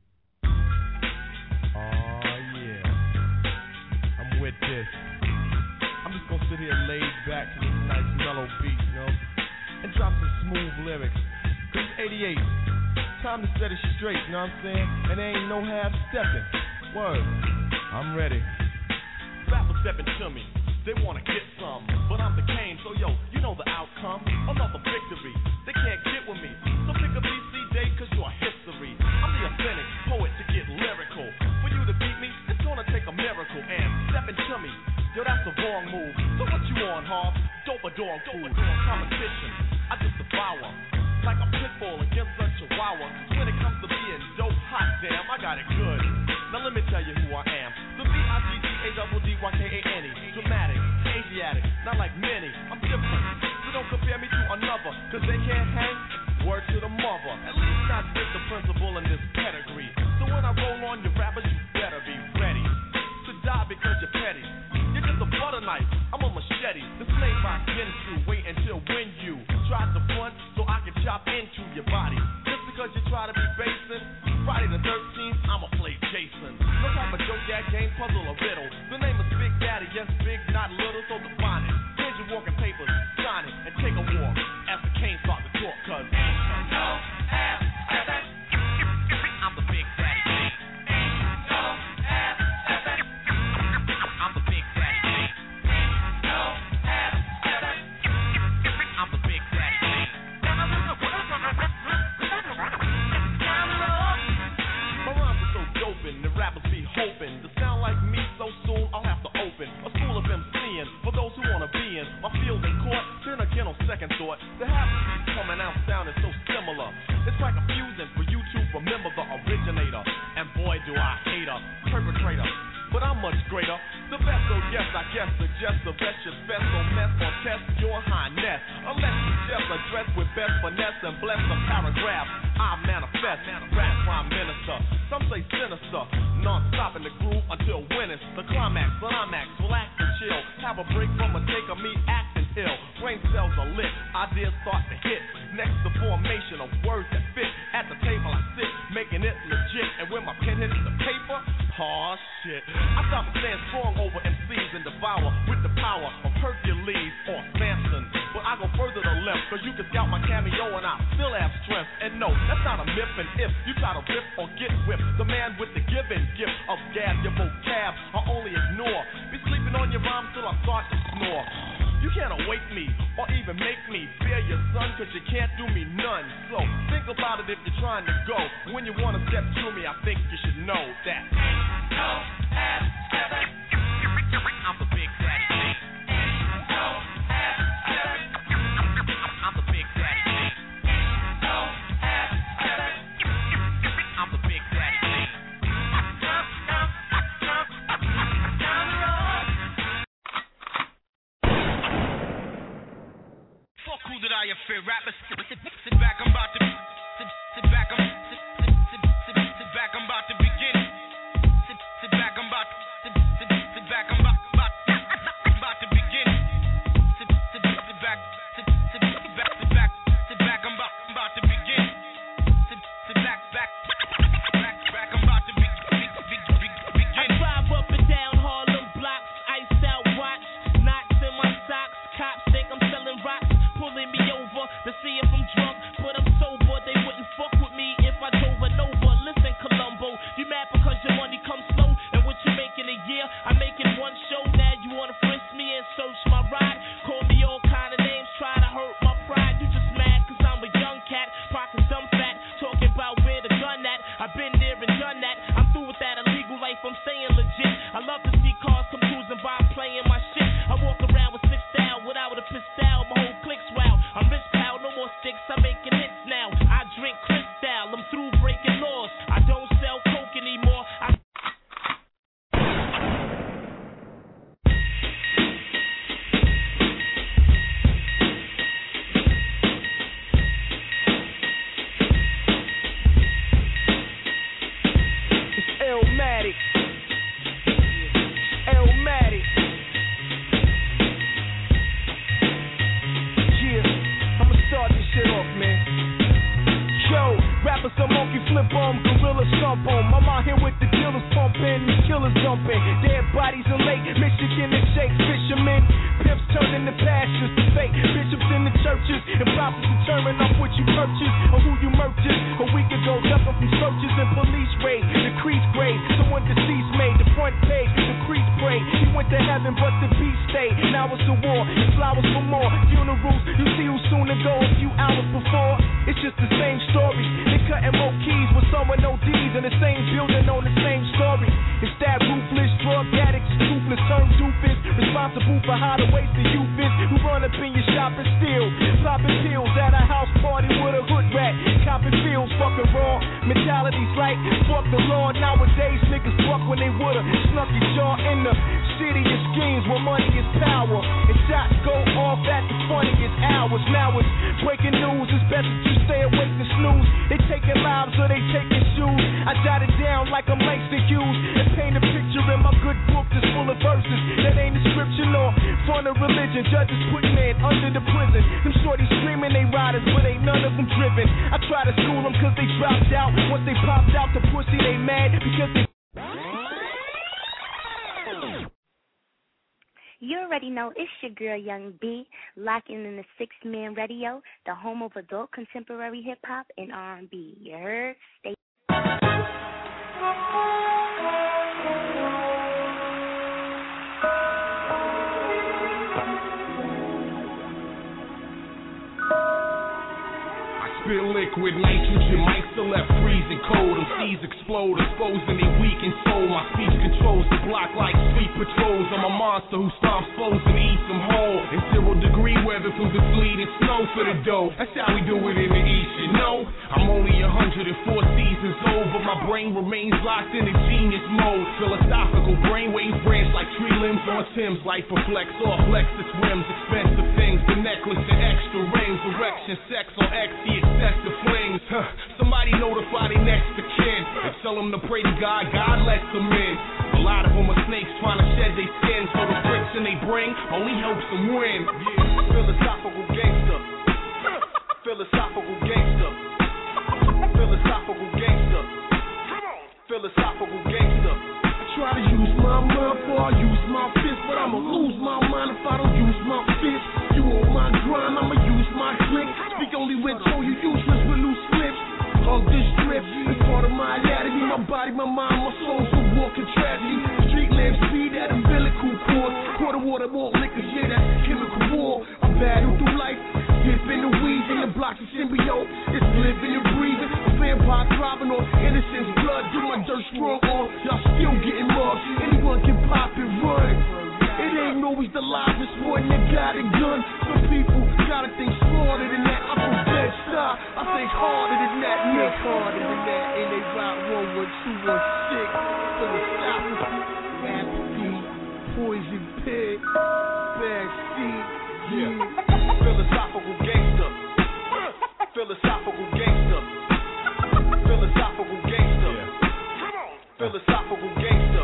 Oh yeah. I'm with this. I'm just gonna sit here laid back to this nice mellow beat, you know, and drop some smooth lyrics. Cause it's eighty-eight. Time to set it straight, you know what I'm saying? And there ain't no half stepping. Word. I'm ready. Rappers stepping to me, they wanna get some, but I'm the Kane, so yo, you know the outcome, another victory, they can't get with me, so pick a B C day cause you're history, I'm the authentic poet to get lyrical, for you to beat me, it's gonna take a miracle, and stepping to me, yo that's the wrong move, so what you on, Harv? Dope a dog food, competition, I just devour, like a pit bull against a chihuahua, when it comes to being dope, hot damn, I got it good, now let me tell you who I am, the B I G D A double D Y K A N E, dramatic, Asiatic, not like many, I'm different, so don't compare me to another, cause they can't hang, word to the mother, at least not with the principle in this pedigree, so when I roll on your rappers, you better be ready, to die because you're petty, you're just a butter knife, I'm a machete, the slave I get through, wait until when you try to front, so I can chop into your body, just because you try to be basic, Friday the thirteenth, I'ma play Jason. No type of joke, that game, puzzle, or riddle. The name is Big Daddy, yes, big, not little, so define it. Here's your walking papers, sign it, and take a walk. As the cane start to talk, cause ain't no half steppin'. I'm the Big Daddy. Ain't no half steppin'. I'm the Big Daddy. Ain't no half steppin'. I'm the Big Daddy. My rhymes are so dopin', the rappers be hoping to sound like me so soon. I'll have greater. The vessel, yes, I guess, suggest the rest should best don't mess or test your highness. Unless you just address with best finesse and bless the paragraph. I manifest, rap prime minister. Some say sinister, non-stop in the groove until when it's the climax. Climax, relax and chill. Have a break from a take of me acting ill. Brain cells are lit, ideas start to hit. Next, the formation of words that fit. At the table I sit, making it legit. And when my pen hits the paper, oh shit. I stop and stand strong over M Cs and devour with the power of Hercules or Samson. But I go further to left, cause you can scout my cameo and I still have strength. And no, that's not a myth. And if you try to rip or get whipped, the man with the given gift of gab, your vocab, I only ignore. Be sleeping on your rhymes till I start to snore. You can't awake me or even make me fear your son, cause you can't do me none. So think about it if you're trying to go. When you wanna step to me, I think you should know that no ass seven. I'm the big daddy. No ass seven. I'm the big daddy. No ass seven. I'm the big daddy. Fuck who did I fear? Rappers sit, sit, sit back, I'm about to sit, sit back, I'm sit, sit, sit, sit, sit back, I'm about to begin. Sit, sit back, I'm about sit, sit, sit back, I'm about, about, about to begin. Sit, sit, sit back, sit, sit, sit back, sit back, sit back, I'm about, about to begin. Sit, sit back, back, back, back, I'm about to be, be, be, be, begin. I drive up and down Harlem blocks, iced out watch, knots in my socks, cops think I'm selling rocks. Pulling me over to see if I'm drunk, but I'm sober. They wouldn't fuck with me if I drove it over. Listen, Columbo, you mad because your money comes slow? And what you make in a year, I make in one show. Now you wanna frisk me and search my ride? Call me all kind of names, try to hurt my pride. You just mad cause I'm a young cat, pockets dumb fat, talking about where the gun at. I've been there and done that. I'm through with that illegal life, I'm staying legit. I love to see cars come cruising by, I'm playing my shit. I walk around with six style without a pistol, my whole clique's wild. I'm rich pal, no more sticks, I'm making hits now. I drink Cristal, I'm through breaking laws. I don't sell coke anymore. I It's Illmatic. Illmatic. Start this shit off, man. Yo, rappers a monkey flip on, gorilla stomp on. I'm out here with the dealers pumping, the killers jumping. Dead bodies in Lake Michigan and shake fishermen. Pimps turning the pastures to fake bishops in the churches. And prophets determine off what you purchase or who you purchase. A week ago, nothing from searches and police raid. Decrease grade, someone deceased made the front page. Decrease pray. He went to heaven, but the beast stayed. Now it's a war, and flowers for more. Funerals, you see who soon to go a few hours before. It's just the same story. They cutting more keys with someone O Ds in the same building on the same story. It's that ruthless drug addicts, toothless turn doofus, responsible for how the waste the youth is. Who run up in your shop and steal, popping pills at a house party with a hood rat, copping feels fucking raw. Mentalities like fuck the law. Nowadays niggas fuck when they woulda snuck your jaw in the city of schemes where money is power. And shots go off at the funniest hours. Now it's breaking news. It's best that you stay awake to snooze. They taking lives or they taking shoes. I jot it down like I'm Langston Hughes and paint a picture in my good book that's full of verses that ain't a scripture nor fun of religion. Judges putting men under the prison. Them shorties screaming they riders, but ain't none of them driven. I try to school them cause they dropped out. Once they popped out the pussy, they mad because they. You already know it's your girl, Young B, locking in the Six Man Radio, the home of adult contemporary hip hop and R and B. You heard? Stay. Spit liquid nitrogen, mics are left freezing cold. M Cs explode, exposing they weakened soul. My speech controls the block like sweet patrols. I'm a monster who stomps foes and eats them whole. In zero degree free weather through the sleet and snow for the dough. That's how we do it in the East, you know. I'm only one hundred four seasons old, but my brain remains locked in a genius mode. Philosophical brainwave branch like tree limbs on Tim's. Life reflects off Lexus whims, expensive things, the necklace and extra rings, erection, sex on X, the excessive flings. Huh. Somebody notify they next to kin and tell them to pray to God, God lets them in. A lot of them are snakes trying to shed their skins, so the friction they bring only helps them win. Yeah. Philosophical gangster. Philosophical gangster. Philosophical gangster. Philosophical gangster. I try to use my mind before I use my fist, but I'ma lose my mind if I don't use my fist. You on my grind, I'ma use my click. Speak only with so you useless with loose lips. Hug this drip, it's part of my anatomy. My body, my mind, my soul's a walking tragedy. Street lamp speed, that umbilical cord. Quarter water, more liquor, yeah, that's chemical war. I battle through life, dip in the weeds in the blocks of symbiote. It's living and breathing, a vampire driving on innocence blood. Do my dirt strong on, y'all still getting mugged. Anyone can pop and run. It ain't always the livest one that got a gun. Some people gotta think smarter than that. I'm from Bed-Stuy, I think harder than that. Nick harder than that. And they rock one one two one six. Philosophical, Rhapsody, Poison Pig, Backseat, yeah. Philosophical gangster. Philosophical gangster. Philosophical gangster. Philosophical gangster.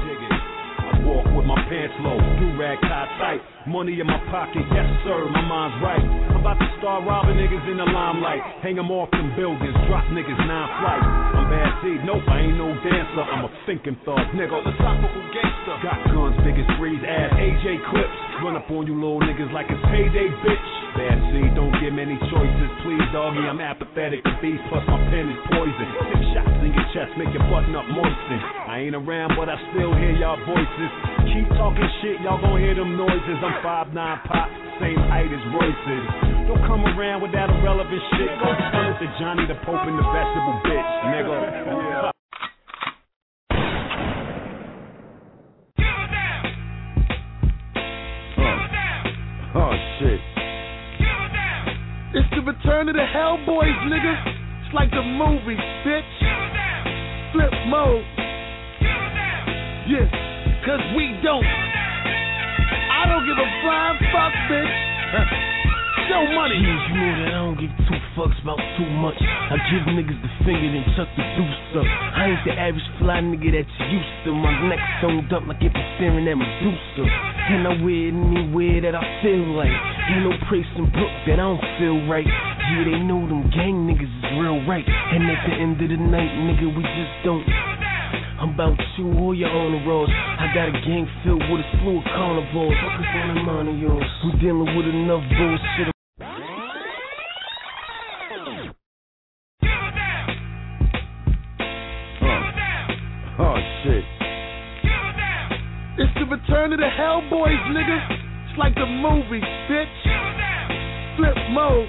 Walk with my pants low, do-rag tie tight, money in my pocket, yes sir, my mind's right. I'm about to start robbing niggas in the limelight, hang them off them buildings, drop niggas nine flight. I'm bad seed, nope, I ain't no dancer, I'm a thinking thug, nigga. Philosophical gangster. Got guns big as threes, ass A J clips, run up on you little niggas like it's payday, bitch. Bad seed, don't give many choices, please doggy, I'm apathetic to beast, plus my pen is poison. Six shots in your chest, make your button up moisten. I ain't around, but I still hear y'all voices. Keep talking shit, y'all gon' hear them noises. I'm five nine pop, same height as Royce's. Don't come around with that irrelevant shit. Go tell it to Johnny the Pope and the vegetable bitch, nigga. Yeah. Uh. Oh shit. It's the return of the Hellboys, nigga. It's like the movie, bitch. Flip mode. Yeah. Cause we don't. I don't give a flying fuck, bitch. Show money. Yes, you know that I don't give two fucks about too much. I give niggas the finger then chuck the deuce up. I ain't the average fly nigga that you used to. My neck sewn up like it was staring at Medusa. And I wear it anywhere that I feel like. Ain't no place in Brook that I don't feel right. Yeah, they know them gang niggas is real right. And at the end of the night, nigga, we just don't. I'm about you or your own roads. I got a gang filled with a slew of carnivores. Focus on the mind of yours. I'm dealing with enough bullshit. Uh. Oh shit. It's the return of the Hellboys, nigga. It's like the movie, bitch. Flip mode.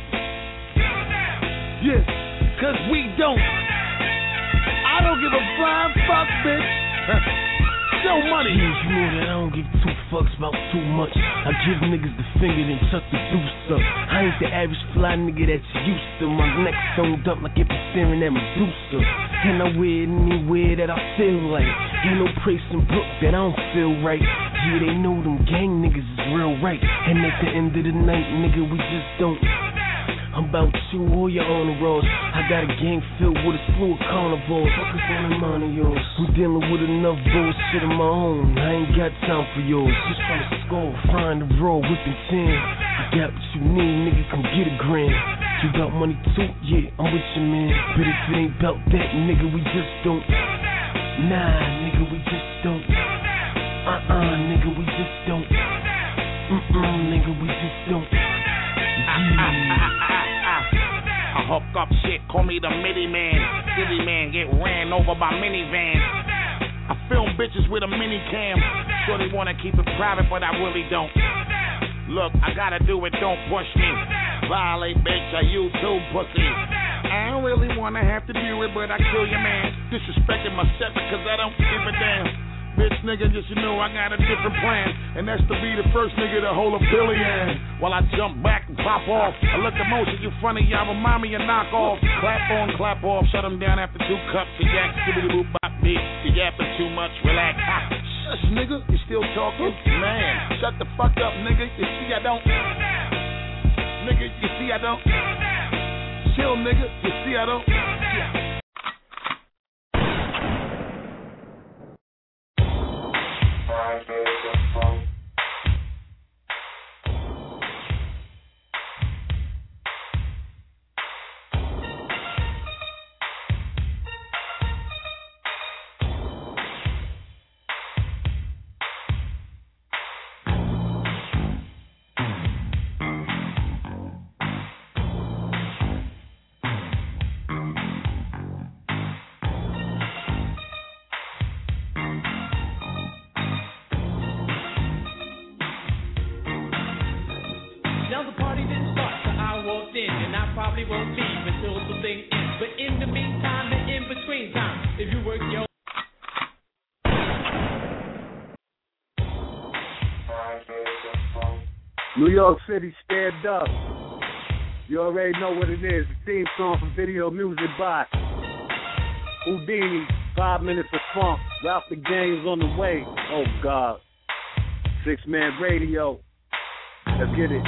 Yeah, cause we don't. I don't give a flying fuck, bitch. Show money. Yes, you know that I don't give two fucks about too much. I give niggas the finger then chuck the deuce up. I ain't the average fly nigga that you used to. My neck sewn up like it was staring at Medusa. And I wear it anywhere that I feel like. Ain't no place in Brook that I don't feel right. Yeah, they know them gang niggas is real right. And at the end of the night, nigga, we just don't. I'm about you or your own roads. I got a gang filled with a slew of carnivores. Focus on the mind of yours. I'm dealing with enough bullshit of my own. I ain't got time for yours. Just trying to score, frying the raw, whipping tin. I got what you need, nigga, come get a grand. You got money too? Yeah, I'm with you, man. But if it ain't about that, nigga, we just don't. Nah, nigga, we just don't. Uh-uh, nigga, we just don't. Mm-mm, nigga, we just don't. Yeah. I hook up shit, call me the midi man. Silly man, get ran over by minivans. I film bitches with a mini cam. Sure they wanna keep it private, but I really don't. Look, I gotta do it, don't push me. Violate, bitch, I YouTube pussy. I don't really wanna have to do it, but I kill your man. Disrespecting myself because I don't give a damn. Bitch, nigga, just you know I got a different plan, and that's to be the first nigga to hold a billion. While I jump back and pop off, I look at most of you funny, y'all remind me of knockoff. Clap on, clap off, shut them down after two cups of yak, skibbity boop bop bitch. You yapping too much, relax. Ha. Shush, nigga, you still talking? Man, shut the fuck up, nigga. You see I don't. Nigga, you see I don't. Chill, nigga, you see I don't. Yeah. New York City, stand up. You already know what it is. The theme song from Video Music by Houdini. Five minutes of funk. Ralph the Game's on the way. Oh, God. Six Man Radio. Let's get it.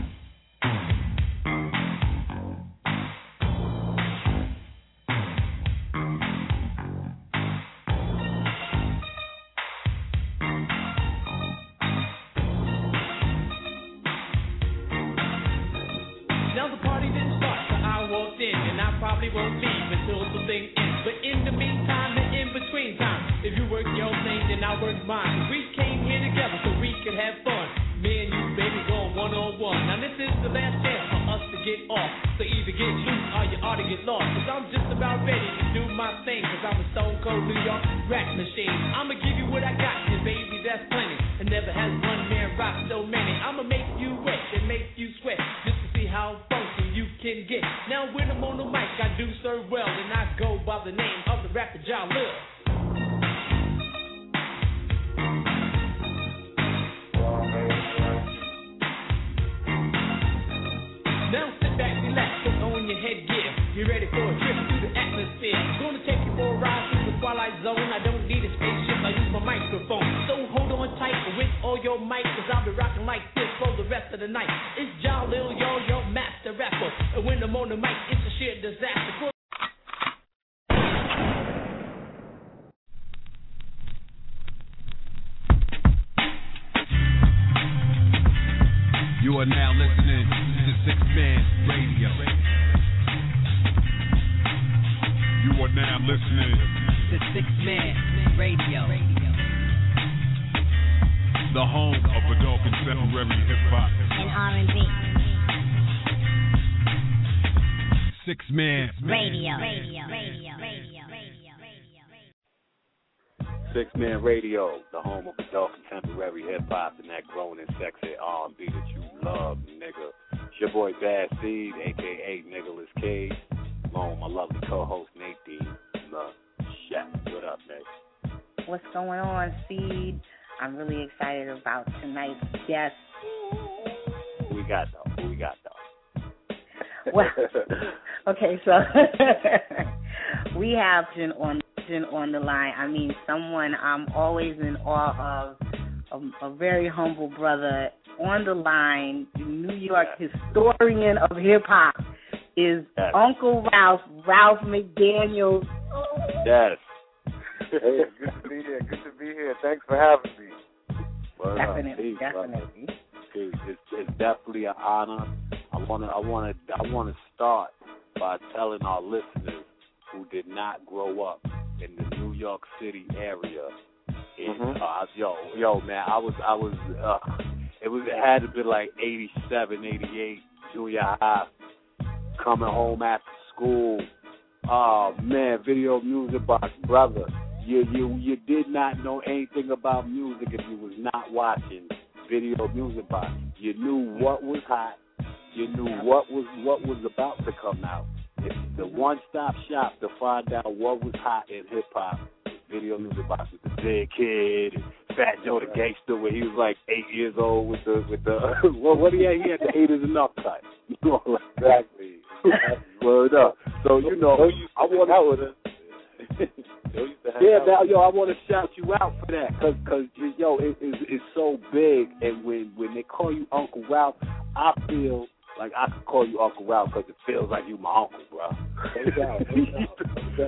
Six Man Radio, the home of adult contemporary hip hop and that grown and sexy R and B that you love, nigga. It's your boy Bad Seed, aka Nicholas Cage, along with my lovely co-host Nadine. Love, Chef. What up, Nate? What's going on, Seed? I'm really excited about tonight's guest. Who we got though? Who we got though? Well, okay, so we have Jen on. on the line. I mean, someone I'm always in awe of, a, a very humble brother. On the line, the New York historian of hip-hop is yes. Uncle Ralph, Ralph McDaniels. Yes. Hey, good to be here. Good to be here. Thanks for having me. Well, definitely, uh, definitely. It's, it's, it's definitely an honor. I want to, I want to, I want to start by telling our listeners who did not grow up in the New York City area. It, mm-hmm. uh, yo, yo, man, I was, I was, uh, it was, it had to be like eighty-seven, eighty-eight, junior high, coming home after school. Oh man, Video Music Box, brother. You, you, you did not know anything about music if you was not watching Video Music Box. You knew what was hot. You knew what was, what was about to come out. It's the one-stop shop to find out what was hot in hip-hop, Video Music Box with the Big Kid and Fat Joe the Gangster, where he was like eight years old with the with the well, what he had? He had the haters and up cut. Exactly. Word up. So you know, I want to. Yeah, now, yo, I want to shout you out for that, cause, cause yo, it, it's, it's so big, and when when they call you Uncle Ralph, I feel like I could call you Uncle Ralph because it feels like you my uncle, bro. No doubt, no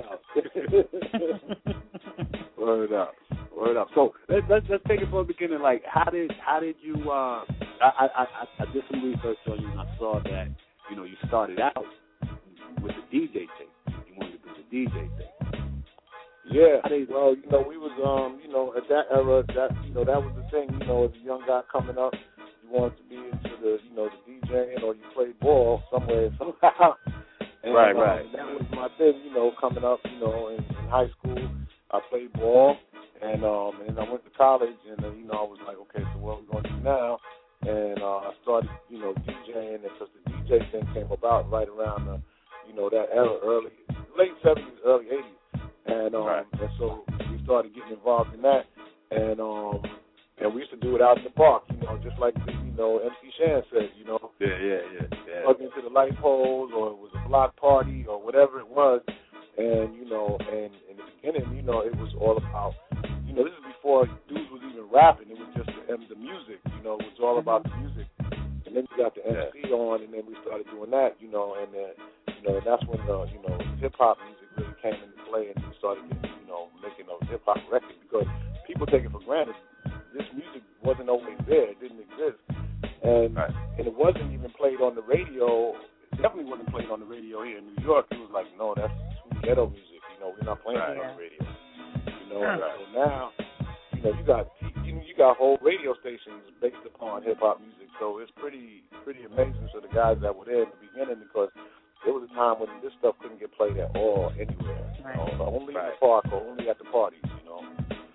doubt. Word up, word up. So let's let's let's take it from the beginning. Like, how did how did you? Uh, I, I I I did some research on you, and I saw that you know you started out with the D J thing. You wanted to do the D J thing. Yeah, well, you know, we was, um, you know, at that era, that you know, that was the thing. You know, as a young guy coming up, you wanted to be into the, you know, the DJing, or you played ball somewhere somehow. And, right, um, right. That was my thing, you know, coming up. You know, in, in high school, I played ball, and um, and I went to college, and uh, you know, I was like, okay, so what are we going to do now? And uh, I started, you know, DJing, and because the D J thing came about right around the, you know, that era, early, late seventies, early eighties. And um, right. and so we started getting involved in that, and um, and we used to do it out in the park, you know, just like the, you know M C Shan said, you know, yeah, yeah, yeah, yeah. Plug into the light poles, or it was a block party, or whatever it was, and you know, and in the beginning, you know, it was all about, you know, this is before dudes was even rapping, it was just the, the music, you know, it was all about the music, and then we got the M C yeah. on, and then we started doing that, you know, and then you know, and that's when the you know hip hop music really came into play, and we started getting, you know, making those hip hop records, because people take it for granted. This music wasn't always there; it didn't exist, and right. and it wasn't even played on the radio. It definitely wasn't played on the radio here in New York. It was like, no, that's ghetto music. You know, we're not playing right. it on the radio. You know, right. so now, you know, you got you, you got whole radio stations based upon hip hop music. So it's pretty pretty amazing for the guys that were there in the beginning, because there was a time when this stuff couldn't get played at all anywhere. Right. You know, only right. in the park, or only at the parties, you know.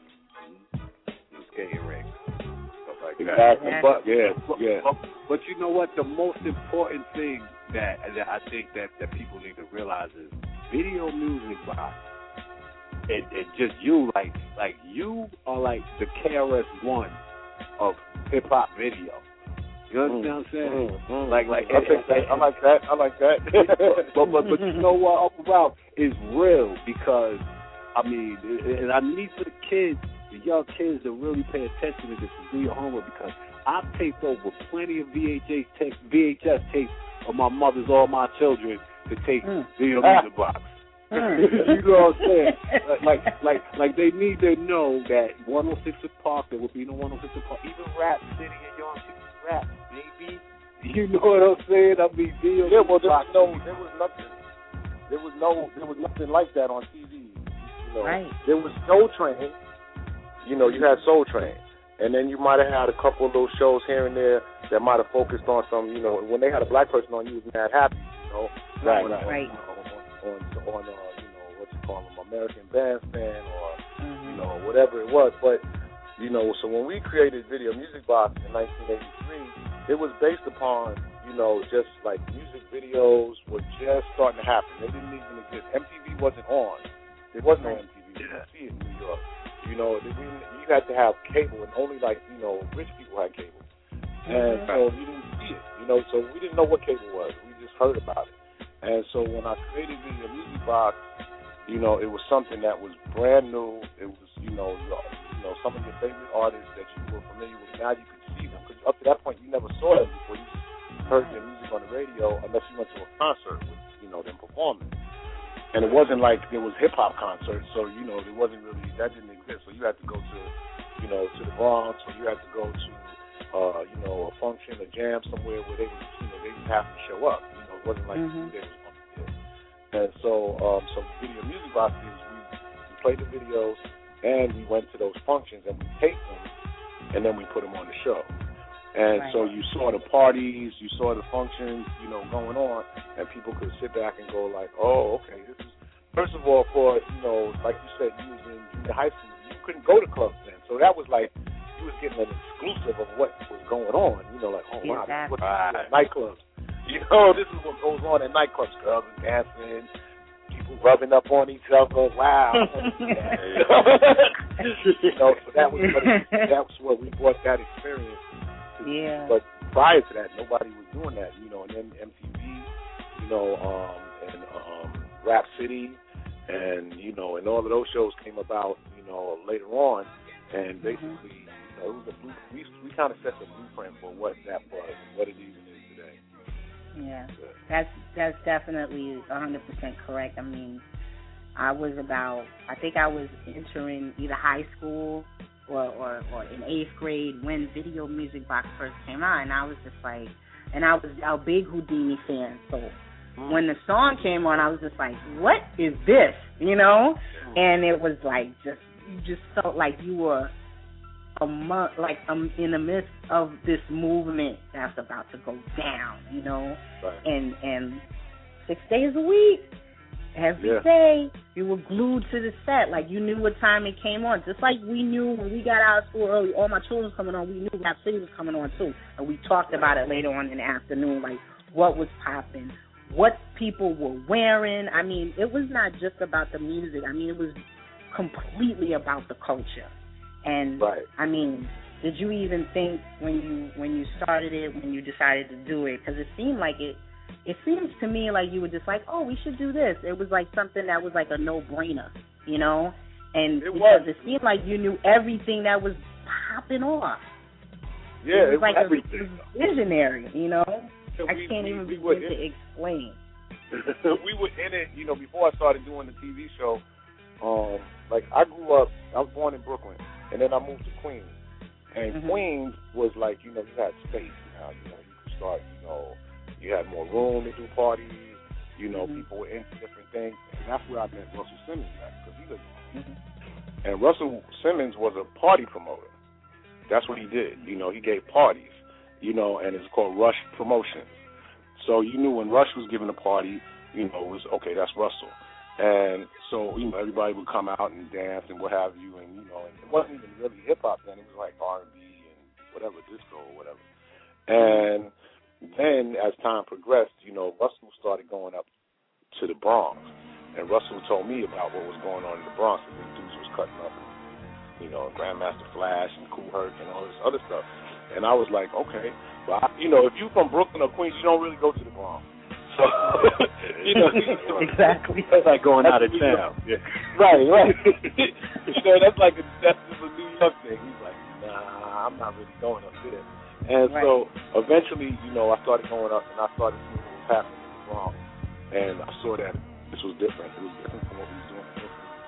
Mm-hmm. Skating ring. Stuff like exactly. that. But, yeah, yeah. But, but you know what? The most important thing that, that I think that, that people need to realize is Video Music Box. And, and just you, like, like you are like the K R S One of hip hop video. You understand what I'm saying? Mm, mm, like, like, I, think that, I like that. I like that. but, but, but you know what, Uncle Ralph is real, because I mean, and I need for the kids, the young kids, to really pay attention to this and do your homework, because I've taped over plenty of V H S tapes, V H S tapes of my mother's All My Children to take mm. Video Music Box. Mm. You know what I'm saying? Like, like, like they need to know that one oh six in Park, there will be no one oh six in Park, even Rap City and Young City Rap, baby. You know what I'm saying? I mean, Video yeah, well, there was no, there was nothing, there was no, there was nothing like that on T V. You know, right. There was Soul Train. You know, you had Soul Train, and then you might have had a couple of those shows here and there that might have focused on some. You know, when they had a black person on, you was mad happy. You know, right, on, right. On, on, on, on uh, you know, what you call them, American Bandstand, or mm-hmm. you know, whatever it was, but. You know, so when we created Video Music Box in nineteen eighty-three, it was based upon, you know, just like music videos were just starting to happen. They didn't even exist. M T V wasn't on. There was no M T V. You didn't see it in New York. You know, you had to have cable, and only like, you know, rich people had cable. And so you didn't see it. You know, so we didn't know what cable was. We just heard about it. And so when I created Video Music Box, you know, it was something that was brand new. It was, you know, you know, some of your favorite artists that you were familiar with. Now you could see them, because up to that point you never saw them before. You just heard their music on the radio, unless you went to a concert with, you know, them performing. And it wasn't like there was hip hop concerts, so you know, there wasn't really, that didn't exist. So you had to go to, you know, to the Bronx, or you had to go to, uh, you know, a function, a jam somewhere where they was, you know, they just happened to show up. You know, it wasn't like mm-hmm. they was on there. And so, um, so Video Music Box is we, we played the videos, and we went to those functions and we taped them, and then we put them on the show. And right. so you saw the parties, you saw the functions, you know, going on, and people could sit back and go like, oh, okay, this is, first of all, for, you know, like you said, you was in junior high school, you couldn't go to clubs then. So that was like, you was getting an exclusive of what was going on, you know, like, oh, wow, exactly. This is what this is at nightclubs. You know, this is what goes on at nightclubs, girls and dancing, people rubbing up on each other. Wow. You know, so that was what it, that was what we brought that experience to. Yeah. But prior to that, nobody was doing that, you know, and then M T V, you know, um, and um, Rap City, and, you know, and all of those shows came about, you know, later on, and basically, mm-hmm. you know, it was a blue, we, we kind of set the blueprint for what that was and what it even is today. Yeah, that's that's definitely one hundred percent correct. I mean, I was about, I think I was entering either high school or, or, or in eighth grade when Video Music Box first came out, and I was just like, and I was a big Houdini fan, so mm. when the song came on, I was just like, what is this, you know? And it was like, just, you just felt like you were among, like um, in the midst of this movement that's about to go down, you know? Right. And, and six days a week, every yeah. day, you were glued to the set. Like, you knew what time it came on. Just like we knew when we got out of school early, all my children was coming on, we knew Rap City was coming on, too. And we talked about it later on in the afternoon, like, what was popping, what people were wearing. I mean, it was not just about the music. I mean, it was completely about the culture. And, right. I mean, did you even think when you when you started it, when you decided to do it? Because it seemed like it, It seems to me like you were just like, oh, we should do this. It was like something that was like a no-brainer, you know? And it because was. it seemed like you knew everything that was popping off. Yeah, it was it like was a, everything. it was visionary, you know? So I we, can't we, even we begin in, to explain. we were in it, you know, before I started doing the T V show. Um, like, I grew up, I was born in Brooklyn, and then I moved to Queens. And Mm-hmm. Queens was like, you know, you had space now. You know, you could start, you know, you had more room to do parties. You know, mm-hmm. people were into different things. And that's where I met Russell Simmons at, because he was. Mm-hmm. And Russell Simmons was a party promoter. That's what he did. You know, he gave parties, you know, and it's called Rush Promotions. So you knew when Rush was giving a party, you know, it was, okay, that's Russell. And so, you know, everybody would come out and dance and what have you. And, you know, and it wasn't even really hip-hop then. It was like R and B and whatever, disco or whatever. And then as time progressed, you know, Russell started going up to the Bronx. And Russell told me about what was going on in the Bronx. And these dudes was cutting up, you know, Grandmaster Flash and Kool Herc and all this other stuff. And I was like, okay. Well, I, you know, if you're from Brooklyn or Queens, you don't really go to the Bronx. So, you know, exactly. That's like going out of town. Yeah. Right, right. You know, that's like a, that's just a New York thing. He's like, nah, I'm not really going up to that. And right. so eventually, you know, I started going up and I started seeing what was happening in the Bronx. And I saw that this was different. It was different from what we was doing.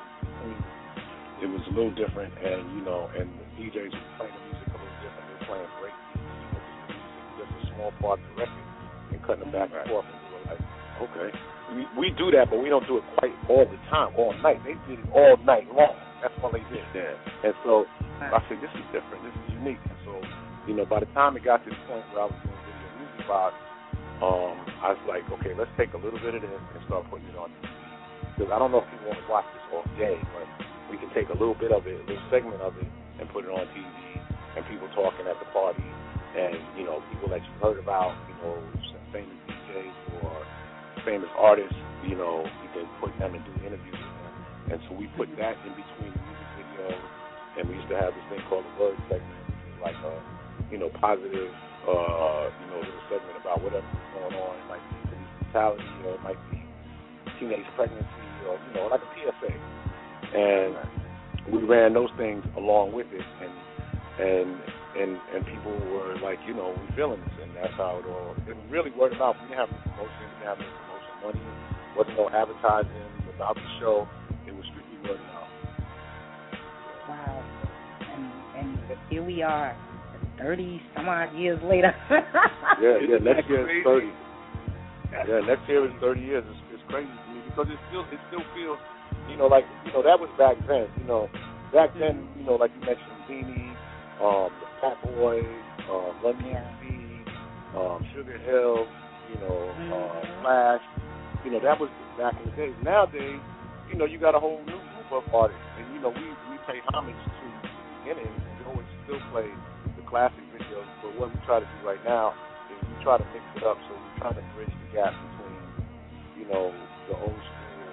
It was a little different, and, you know, and the D Js were playing the music a little different. They were playing break beats, you know, just, music, just a small part of the record and cutting them back and forth. Like, okay, we, we do that, but we don't do it quite all the time, all night. They did it all night long. That's all they did. Yeah. And so I said, this is different. This is unique. And so, you know, by the time it got to the point where I was doing Video Music Box, um, I was like, okay, let's take a little bit of this and start putting it on T V. Because I don't know if people want to watch this all day, but we can take a little bit of it, a little segment of it, and put it on T V, and people talking at the party, and, you know, people that you heard about, you know, some famous D Js or famous artists, you know, you can put them and do interviews with them. And so we put that in between the music videos, and we used to have this thing called the Word segment, which was like a, you know, positive, uh, you know, little segment about whatever was going on. It might be police brutality, or it might be teenage pregnancy, or, you know, like a P S A. And we ran those things along with it, and and and and people were like, you know, we feeling this, and that's how it all. It was really word of mouth. We didn't have any promotion. We didn't have any promotion money. Wasn't no advertising about the show. It was strictly word of mouth. Wow. And and here we are, thirty some odd years later. yeah, yeah. Next year is thirty. Yeah, next year is thirty years. It's, it's crazy to me because it still it still feels. You know, like, you know, that was back then. You know, back then, you know, like you mentioned, Beanie, um, the Fat Boys, um, Run D M C, um, Sugar Hill, you know, mm-hmm. uh, Flash. You know, that was back in the day. Nowadays, you know, you got a whole new group of artists, and you know, we we pay homage to the beginning. We always still play the classic videos, but what we try to do right now is we try to mix it up. So we try to bridge the gap between, you know, the old school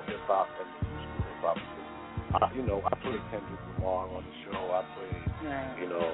hip hop and the new school hip hop. I, you know, I played Kendrick Lamar on the show. I played, right. you know,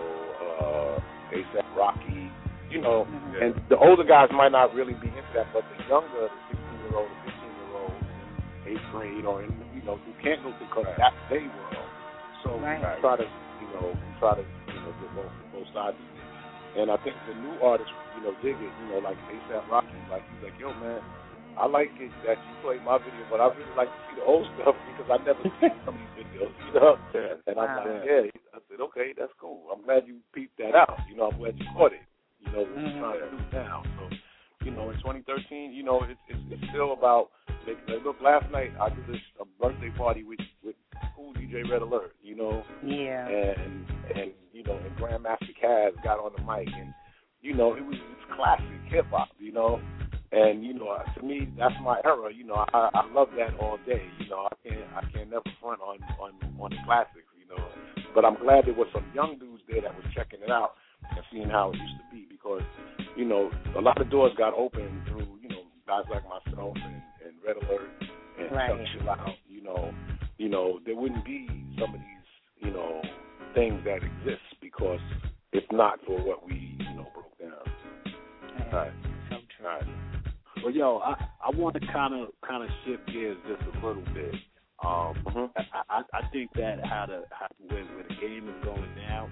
uh, A$AP Rocky. You know, mm-hmm. and the older guys might not really be into that, but the younger, the sixteen-year-old, the fifteen-year-old, eighth grade, or in, you know, you can't go because right. that's their world. So right. we try to, you know, we try to, you know, get both, both sides of it. And I think the new artists, you know, dig it. You know, like A$AP Rocky, like he's like, yo, man, I like it that you play my video, but I really like to see the old stuff because I never seen some of these videos, you know. Yeah. And I'm wow. like, yeah. I said, okay, that's cool. I'm glad you peeped that out. You know, I'm glad you caught it. You know, what mm-hmm. we're trying to do now. So, you know, in twenty thirteen, you know, it's it's, it's still about making. Like, look, last night I did this a birthday party with with cool D J Red Alert. You know. Yeah. And and you know, and Grandmaster Caz got on the mic, and you know, it was it's classic hip hop. You know. And you know, to me, that's my era. You know, I, I love that all day. You know, I can't I can't never front on on on the classics. You know, but I'm glad there was some young dudes there that was checking it out and seeing how it used to be, because you know, a lot of doors got opened through you know guys like myself and, and Red Alert and right. Chuck Chill Out. You know, you know, there wouldn't be some of these you know things that exist because if not for what we you know broke down. Right. Right. So true. Right. Well, yo, I, I want to kind of kind of shift gears just a little bit. Um, mm-hmm. I, I, I think that how the how, where, where the game is going now,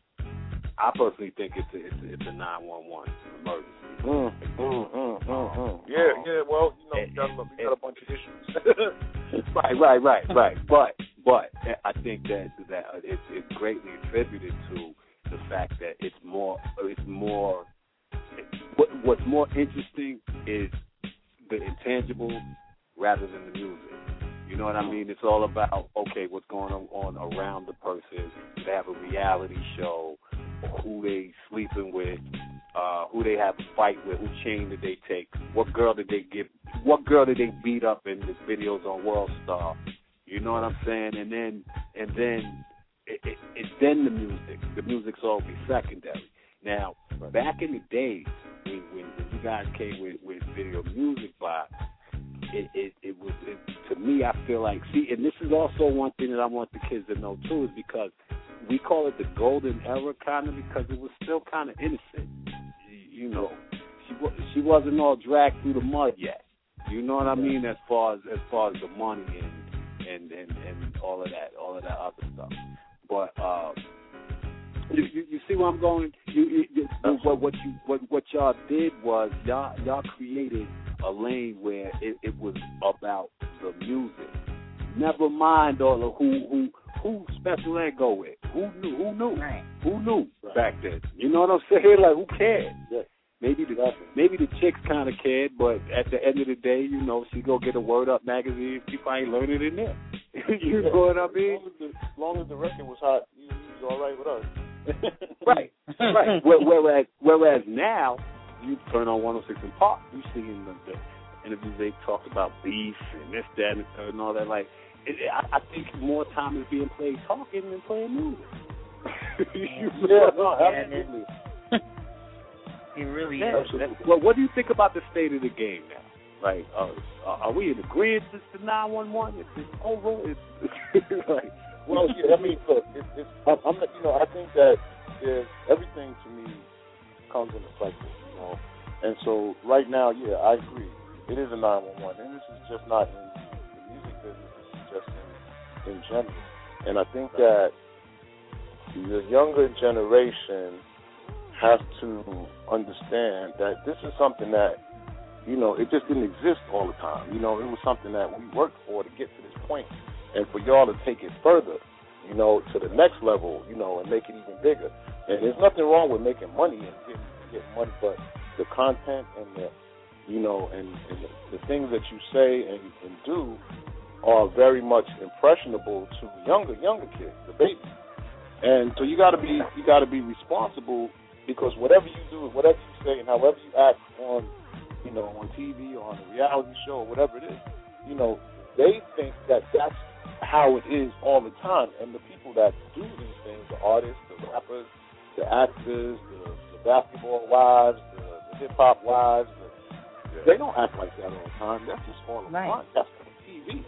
I personally think it's a, it's a, it's a nine one one emergency. Mm, mm, mm, mm, mm. Yeah, yeah. Well, you know, and, we got, and, we got a bunch of issues. right, right, right, right. But but I think that that it's, it's greatly attributed to the fact that it's more it's more. What, what's more interesting is the intangible rather than the music. You know what I mean? It's all about, okay, what's going on around the person. They have a reality show, who they sleeping with, uh, who they have a fight with, who chain did they take, what girl did they get, what girl did they beat up in the videos on World Star. You know what I'm saying? And then, and then, it, it, it's then the music. The music's always secondary. Now, back in the days, when, when you guys came with, with Video Music Box, it, it, it was, it, to me, I feel like, see, and this is also one thing that I want the kids to know, too, is because we call it the golden era, kind of, because it was still kind of innocent. You know, she she wasn't all dragged through the mud yet. You know what I mean? As far as as far as the money and and, and, and all of that, all of that other stuff. But uh, you, you you see where I'm going? You, you, you what what you what what y'all did was y'all y'all created a lane where it, it was about the music. Never mind all of who who who Special Ed go with. Who knew? Who knew? Right. Who knew right. back then? You know what I'm saying? Like, who cared? Yeah. Maybe the maybe the chicks kind of cared, but at the end of the day, you know, she go get a Word Up magazine. She probably learn it in there. You yeah. know what I mean? As long as the, as long as the record was hot, you, you was all right with us. Right, right. Whereas, whereas now, you turn on one oh six and Park, you see in the, the interviews they talk about beef and this, that, and the third, and all that. Like, it, I, I think more time is being played talking than playing music. You yeah, no, absolutely. It really yeah, is. Well, what do you think about the state of the game now? Like, uh, are we in agreement with the nine one one? It's, it's over. It's, it's like, well, yeah, I mean, look, it's, it's, I'm, I'm, you know, I think that there's, everything to me comes in a cycle, you know. And so right now, yeah, I agree. It is a nine one one, and this is just not in the music business. This is just in, in general. And I think that the younger generation have to understand that this is something that, you know, it just didn't exist all the time. You know, it was something that we worked for to get to this point, and for y'all to take it further, you know, to the next level, you know, and make it even bigger. And there's nothing wrong with making money and getting, getting money, but the content and the, you know, and, and the, the things that you say and, and do are very much impressionable to younger, younger kids, the babies. And so you got to be, you got to be responsible. Because whatever you do, whatever you say, and however you act on, you know, on T V or on a reality show or whatever it is, you know, they think that that's how it is all the time. And the people that do these things, the artists, the rappers, the actors, the, the basketball wives, the, the hip hop wives, the, they don't act like that all the time. That's just all the right. fun. That's for T V.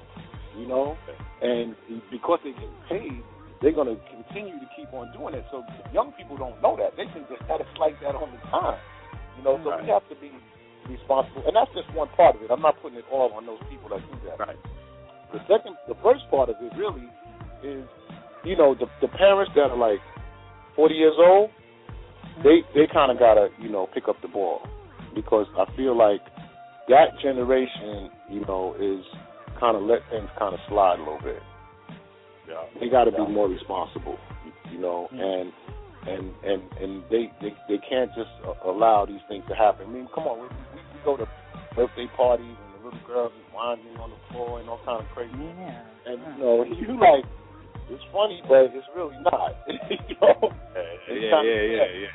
you know, and because they get paid, they're going to continue to keep on doing it. So young people don't know that. They think that that is like that all the time, you know. So right. we have to be responsible, and that's just one part of it. I'm not putting it all on those people that do that. Right. The second, the first part of it really is, you know, the the parents that are like forty years old, they they kind of gotta, you know, pick up the ball, because I feel like that generation, you know, is kind of let things kind of slide a little bit. Yeah. They got to be more responsible, you know, mm-hmm. and and and and they, they they can't just allow these things to happen. I mean, come on, we, we, we go to birthday parties and the little girls are winding on the floor and all kind of crazy. Yeah. And you know, you like, it's funny, but it's really not. you know? Yeah, yeah, yeah, yeah, yeah.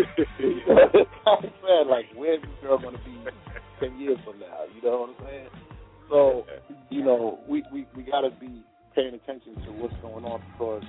It's kind of sad. Like, where's this girl going to be ten years from now? You know what I'm saying? So, you know, we we we got to be paying attention to what's going on, because,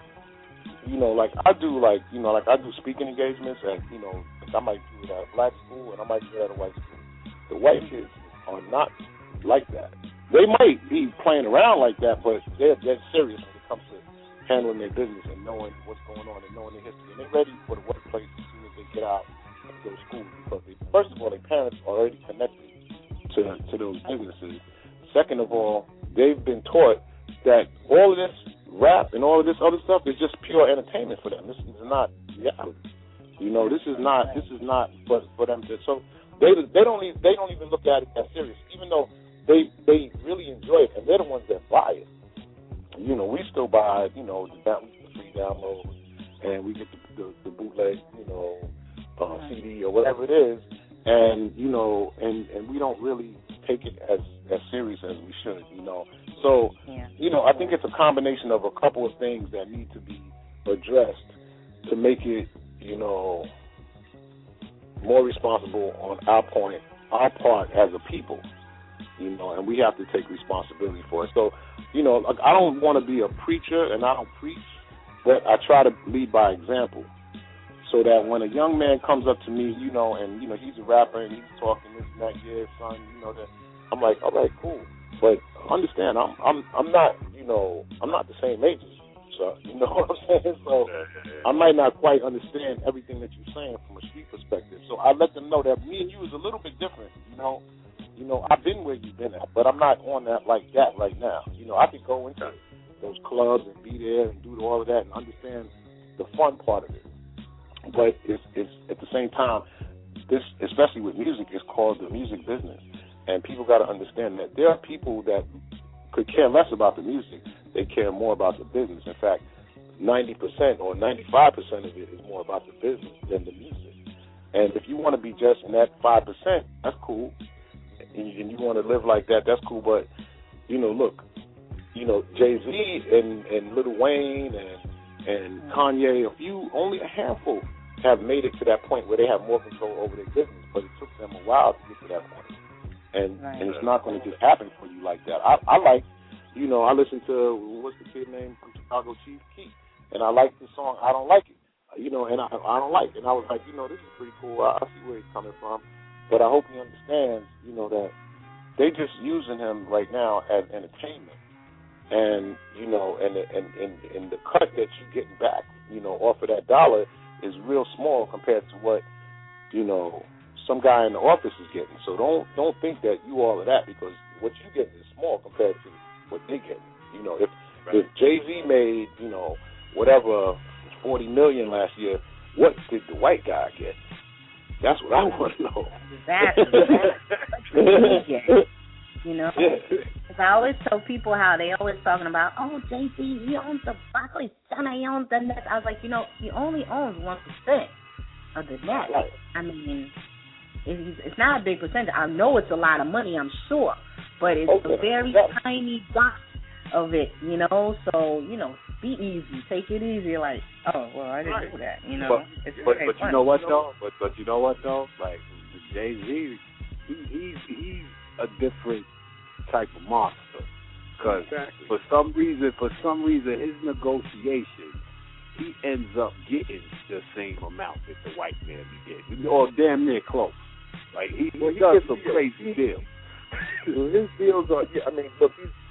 you know, like I do, like, you know, like I do speaking engagements, and, you know, like I might do it at a black school and I might do it at a white school. The white kids are not like that. They might be playing around like that, but they're they're serious when it comes to handling their business and knowing what's going on and knowing their history. And they're ready for the workplace as soon as they get out of those schools, because they, first of all, their parents are already connected to to those businesses. Second of all, they've been taught that all of this rap and all of this other stuff is just pure entertainment for them. This is not reality. You know, this is not this is not for for them to. So they they don't even, they don't even look at it that serious, even though they they really enjoy it, and they're the ones that buy it. You know, we still buy, you know, the, the free downloads, and we get the, the, the bootleg, you know, uh, C D or whatever it is, and you know, and, and we don't really take it as as serious as we should, you know. So, yeah. you know, I think it's a combination of a couple of things that need to be addressed to make it, you know, more responsible on our point, our part as a people, you know, and we have to take responsibility for it. So, you know, I don't want to be a preacher, and I don't preach, but I try to lead by example, so that when a young man comes up to me, you know, and, you know, he's a rapper and he's talking this and that, yeah, son, you know, that I'm like, all right, cool. But understand, I'm I'm I'm not, you know, I'm not the same age as you, so you know what I'm saying? So I might not quite understand everything that you're saying from a street perspective. So I let them know that me and you is a little bit different, you know. You know, I've been where you've been at, but I'm not on that like that right now. You know, I could go into those clubs and be there and do all of that and understand the fun part of it. But it's, it's at the same time, this, especially with music, is called the music business. And people got to understand that there are people that could care less about the music. They care more about the business. In fact, ninety percent or ninety-five percent of it is more about the business than the music. And if you want to be just in that five percent, that's cool. And you, and you want to live like that, that's cool. But, you know, look, you know, Jay-Z and, and Lil Wayne and, and Kanye, a few, only a handful have made it to that point where they have more control over their business. But it took them a while to get to that point. And right. and it's not going to just happen for you like that. I, I like, you know, I listen to, what's the kid name from Chicago, Chief Keef, and I like the song I Don't Like It, you know, and I, I don't like it. And I was like, you know, this is pretty cool. I, I see where he's coming from. But I hope he understands, you know, that they just using him right now as entertainment. And, you know, and, and, and, and the cut that you're getting back, you know, off of that dollar is real small compared to what, you know, some guy in the office is getting. So don't don't think that you all of that, because what you get is small compared to what they get. You know, if right. if Jay-Z made, you know, whatever forty million last year, what did the white guy get? That's what I want to know. Exactly. That's you know, because yeah. I always tell people how they always talking about, oh, Jay-Z, he owns the Barclays Center, he owns the Nets. I was like, you know, he only owns one percent of the Nets. Right. I mean, it's, it's not a big percentage. I know it's a lot of money, I'm sure, but it's okay. a very yeah. tiny dot of it, you know. So, you know, be easy, take it easy. Like, oh, well, I didn't right. do that, you know. But, it's but, but you know what though? But but you know what though? Like Jay-Z, he, he's he's a different type of monster, because exactly. for some reason, for some reason, his negotiation, he ends up getting the same amount that the white man be getting, or damn near close. Like he, well, he, he does some crazy deals. His deals are, yeah, I mean, look, he's,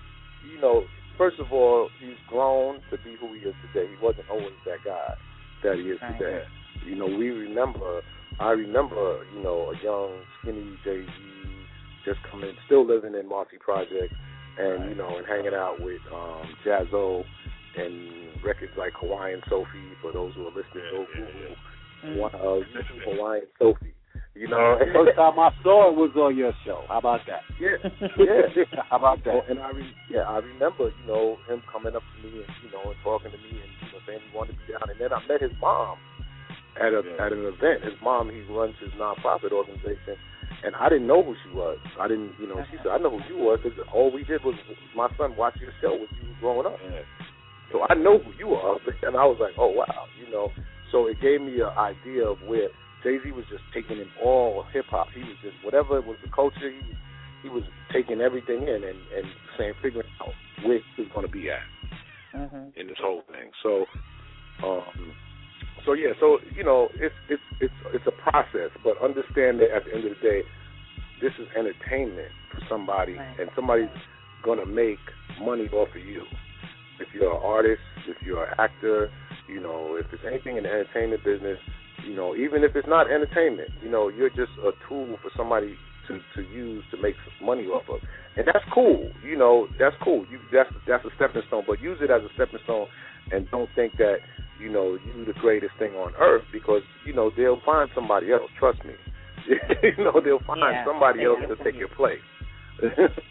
you know, first of all, he's grown to be who he is today. He wasn't always that guy that he is right. today. You know, we remember, I remember, you know, a young, skinny Jay-Z just coming, still living in Marcy Project, and, right. you know, and hanging out with um, Jaz-O and records like Hawaiian Sophie, for those who are listening, go Google uh, YouTube Hawaiian Sophie. You know, the first time I saw it was on your show. How about that? Yeah, yeah. How about that? Oh, and I, re- yeah, I remember, you know, him coming up to me and you know, and talking to me and you know, saying he wanted to be down. And then I met his mom at a yeah. at an event. His mom, he runs his nonprofit organization, and I didn't know who she was. I didn't, you know. She said, "I know who you were," because all we did was my son watch your show with you growing up. Yeah. So I know who you are, and I was like, "Oh wow," you know. So it gave me an idea of where Jay-Z was just taking in all hip hop. He was just whatever was the culture. He was, he was taking everything in and, and saying, figuring out where he was going to be at mm-hmm. in this whole thing. So, um, so yeah, so you know, it's it's it's it's a process, but understand that at the end of the day, this is entertainment for somebody, right. and somebody's going to make money off of you. If you're an artist, if you're an actor, you know, if it's anything in the entertainment business. You know, even if it's not entertainment, you know, you're just a tool for somebody to, to use to make money off of, and that's cool. You know, that's cool. You that's that's a stepping stone, but use it as a stepping stone, and don't think that you know you're the greatest thing on earth because you know they'll find somebody else. Trust me, you know they'll find yeah, somebody else to take you. your place. yeah,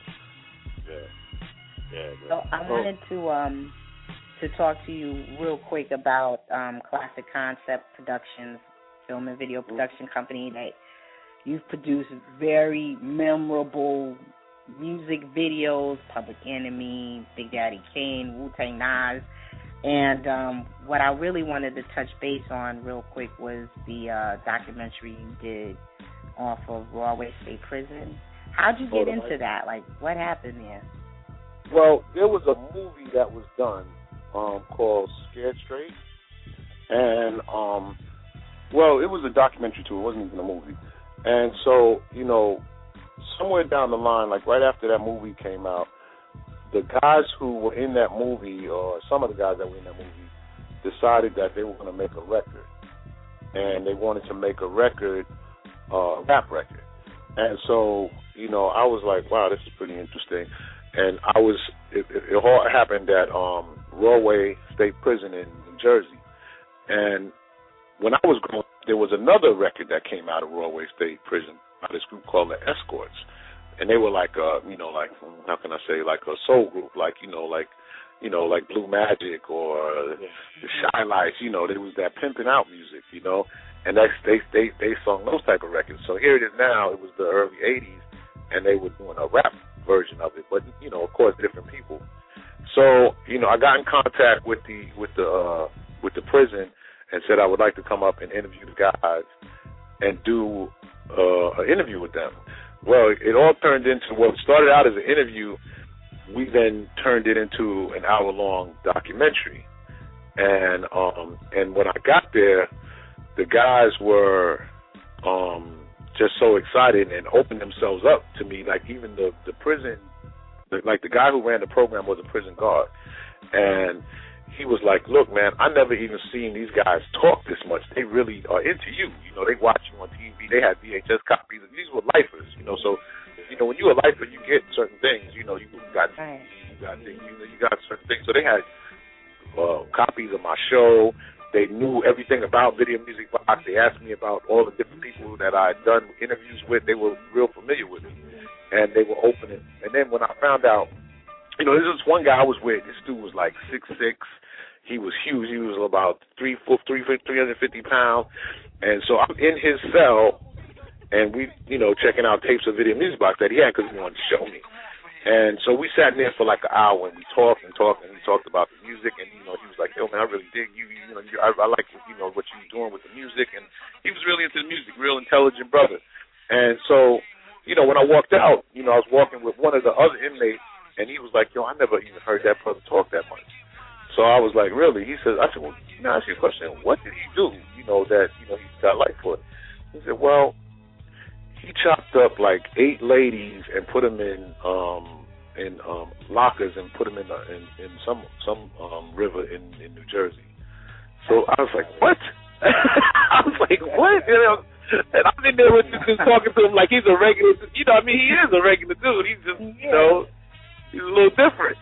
yeah. So I wanted to um. to talk to you real quick about um, Classic Concept Productions, film and video production company that you've produced very memorable music videos, Public Enemy, Big Daddy Kane, Wu-Tang Nas, and um, what I really wanted to touch base on real quick was the uh, documentary you did off of Broadway State Prison. How'd you get into that? Like, what happened there? Well, there was a movie that was done Um, called Scared Straight, and um, well, it was a documentary too. It wasn't even a movie, and so you know, somewhere down the line, like right after that movie came out, the guys who were in that movie, or some of the guys that were in that movie, decided that they were going to make a record, and they wanted to make a record, uh, rap record, and so you know, I was like, wow, this is pretty interesting, and I was, it, it, it all happened at um. Broadway State Prison in New Jersey. And when I was growing up, there was another record that came out of Broadway State Prison by this group called the Escorts. And they were like, uh, you know, like, how can I say, like a soul group, like, you know, like, you know, like Blue Magic or the Shy Lights, you know, there was that pimping out music, you know, and that's, they, they, they sung those type of records. So here it is now, it was the early eighties, and they were doing a rap version of it, but, you know, of course, different people. So, you know, I got in contact with the with the uh, with the prison and said I would like to come up and interview the guys and do uh, an interview with them. Well, it all turned into what started out as an interview. We then turned it into an hour long documentary, and um, and when I got there, the guys were um, just so excited and opened themselves up to me. Like even the the prison. Like the guy who ran the program was a prison guard, and he was like, "Look, man, I never even seen these guys talk this much. They really are into you. You know, they watch you on T V. They had V H S copies. These were lifers. You know, so you know when you're a lifer, you get certain things. You know, you got you got things. You know, you got certain things. So they had uh, copies of my show. They knew everything about Video Music Box. They asked me about all the different people that I had done interviews with. They were real familiar with me. And they were opening. And then when I found out, you know, this is one guy I was with. This dude was like six six. He was huge. He was about three foot, three foot, three hundred fifty pounds. And so I'm in his cell, and we, you know, checking out tapes of Video Music Box that he had because he wanted to show me. And so we sat in there for like an hour, and we talked and talked, and we talked about the music. And you know, he was like, "Yo, man, I really dig you. You know, you, I, I like you know what you're doing with the music." And he was really into the music, real intelligent brother. And so, you know, when I walked out, you know, I was walking with one of the other inmates, and he was like, "Yo, I never even heard that brother talk that much." So I was like, "Really?" He says, "I said, well, can I ask you a question? What did he do? You know that you know he got life for it." He said, "Well, he chopped up like eight ladies and put them in um, in um, lockers and put them in the, in, in some some um, river in, in New Jersey. So I was like, what? I was like, what? You know, and I'm in there with just talking to him like he's a regular. You know, I mean, he is a regular dude. He's just, you know, he's a little different.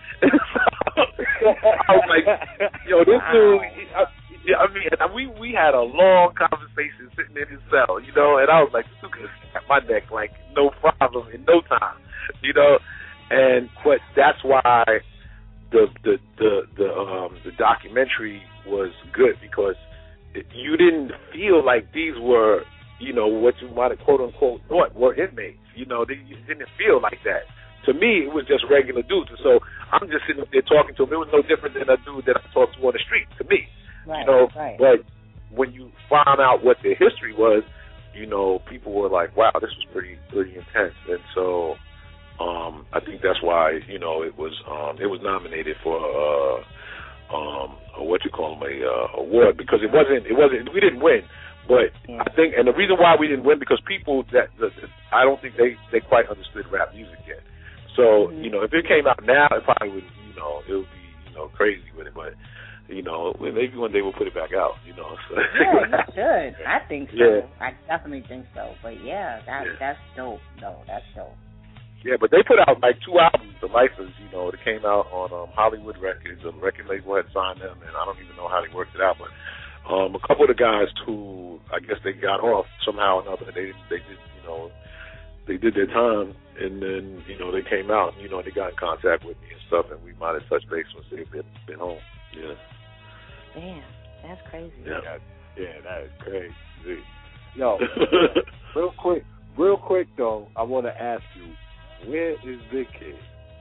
So I was like, yo, this dude. He, I, I mean, we we had a long conversation sitting in his cell, you know, and I was like, this dude could snap my neck like no problem in no time, you know. And but that's why the the the the um the documentary was good, because it, you didn't feel like these were, you know, what you might have quote unquote thought were inmates. You know, they you didn't feel like that. To me, it was just regular dudes. And so I'm just sitting up there talking to him. It was no different than a dude that I talked to on the street. To me, right, you know. Right. But when you found out what their history was, you know, people were like, "Wow, this was pretty pretty intense." And so. Um, I think that's why, you know, it was um, it was nominated for uh, um, a, what you call them a uh, award, because it wasn't it wasn't we didn't win, but yeah. I think, and the reason why we didn't win, because people that the, the, I don't think they, they quite understood rap music yet. So mm-hmm. you know, if it came out now, it probably would, you know, it would be, you know, crazy with it, but. You know, maybe one day we'll put it back out, you know. So. Yeah, you should. I think so. Yeah. I definitely think so. But yeah, that yeah. that's dope. No, that's dope. Yeah, but they put out like two albums, The Lifers, you know, that came out on um, Hollywood Records. The record label had signed them, and I don't even know how they worked it out. But um, a couple of the guys who I guess they got off somehow or another, they they did, you know, they did their time, and then you know they came out, you know, they got in contact with me and stuff, and we might have touched base once they've been, been home. Yeah. Damn, that's crazy. Yeah, yeah, yeah that is crazy. Yo, real quick, real quick though, I want to ask you. Where is Big Kid?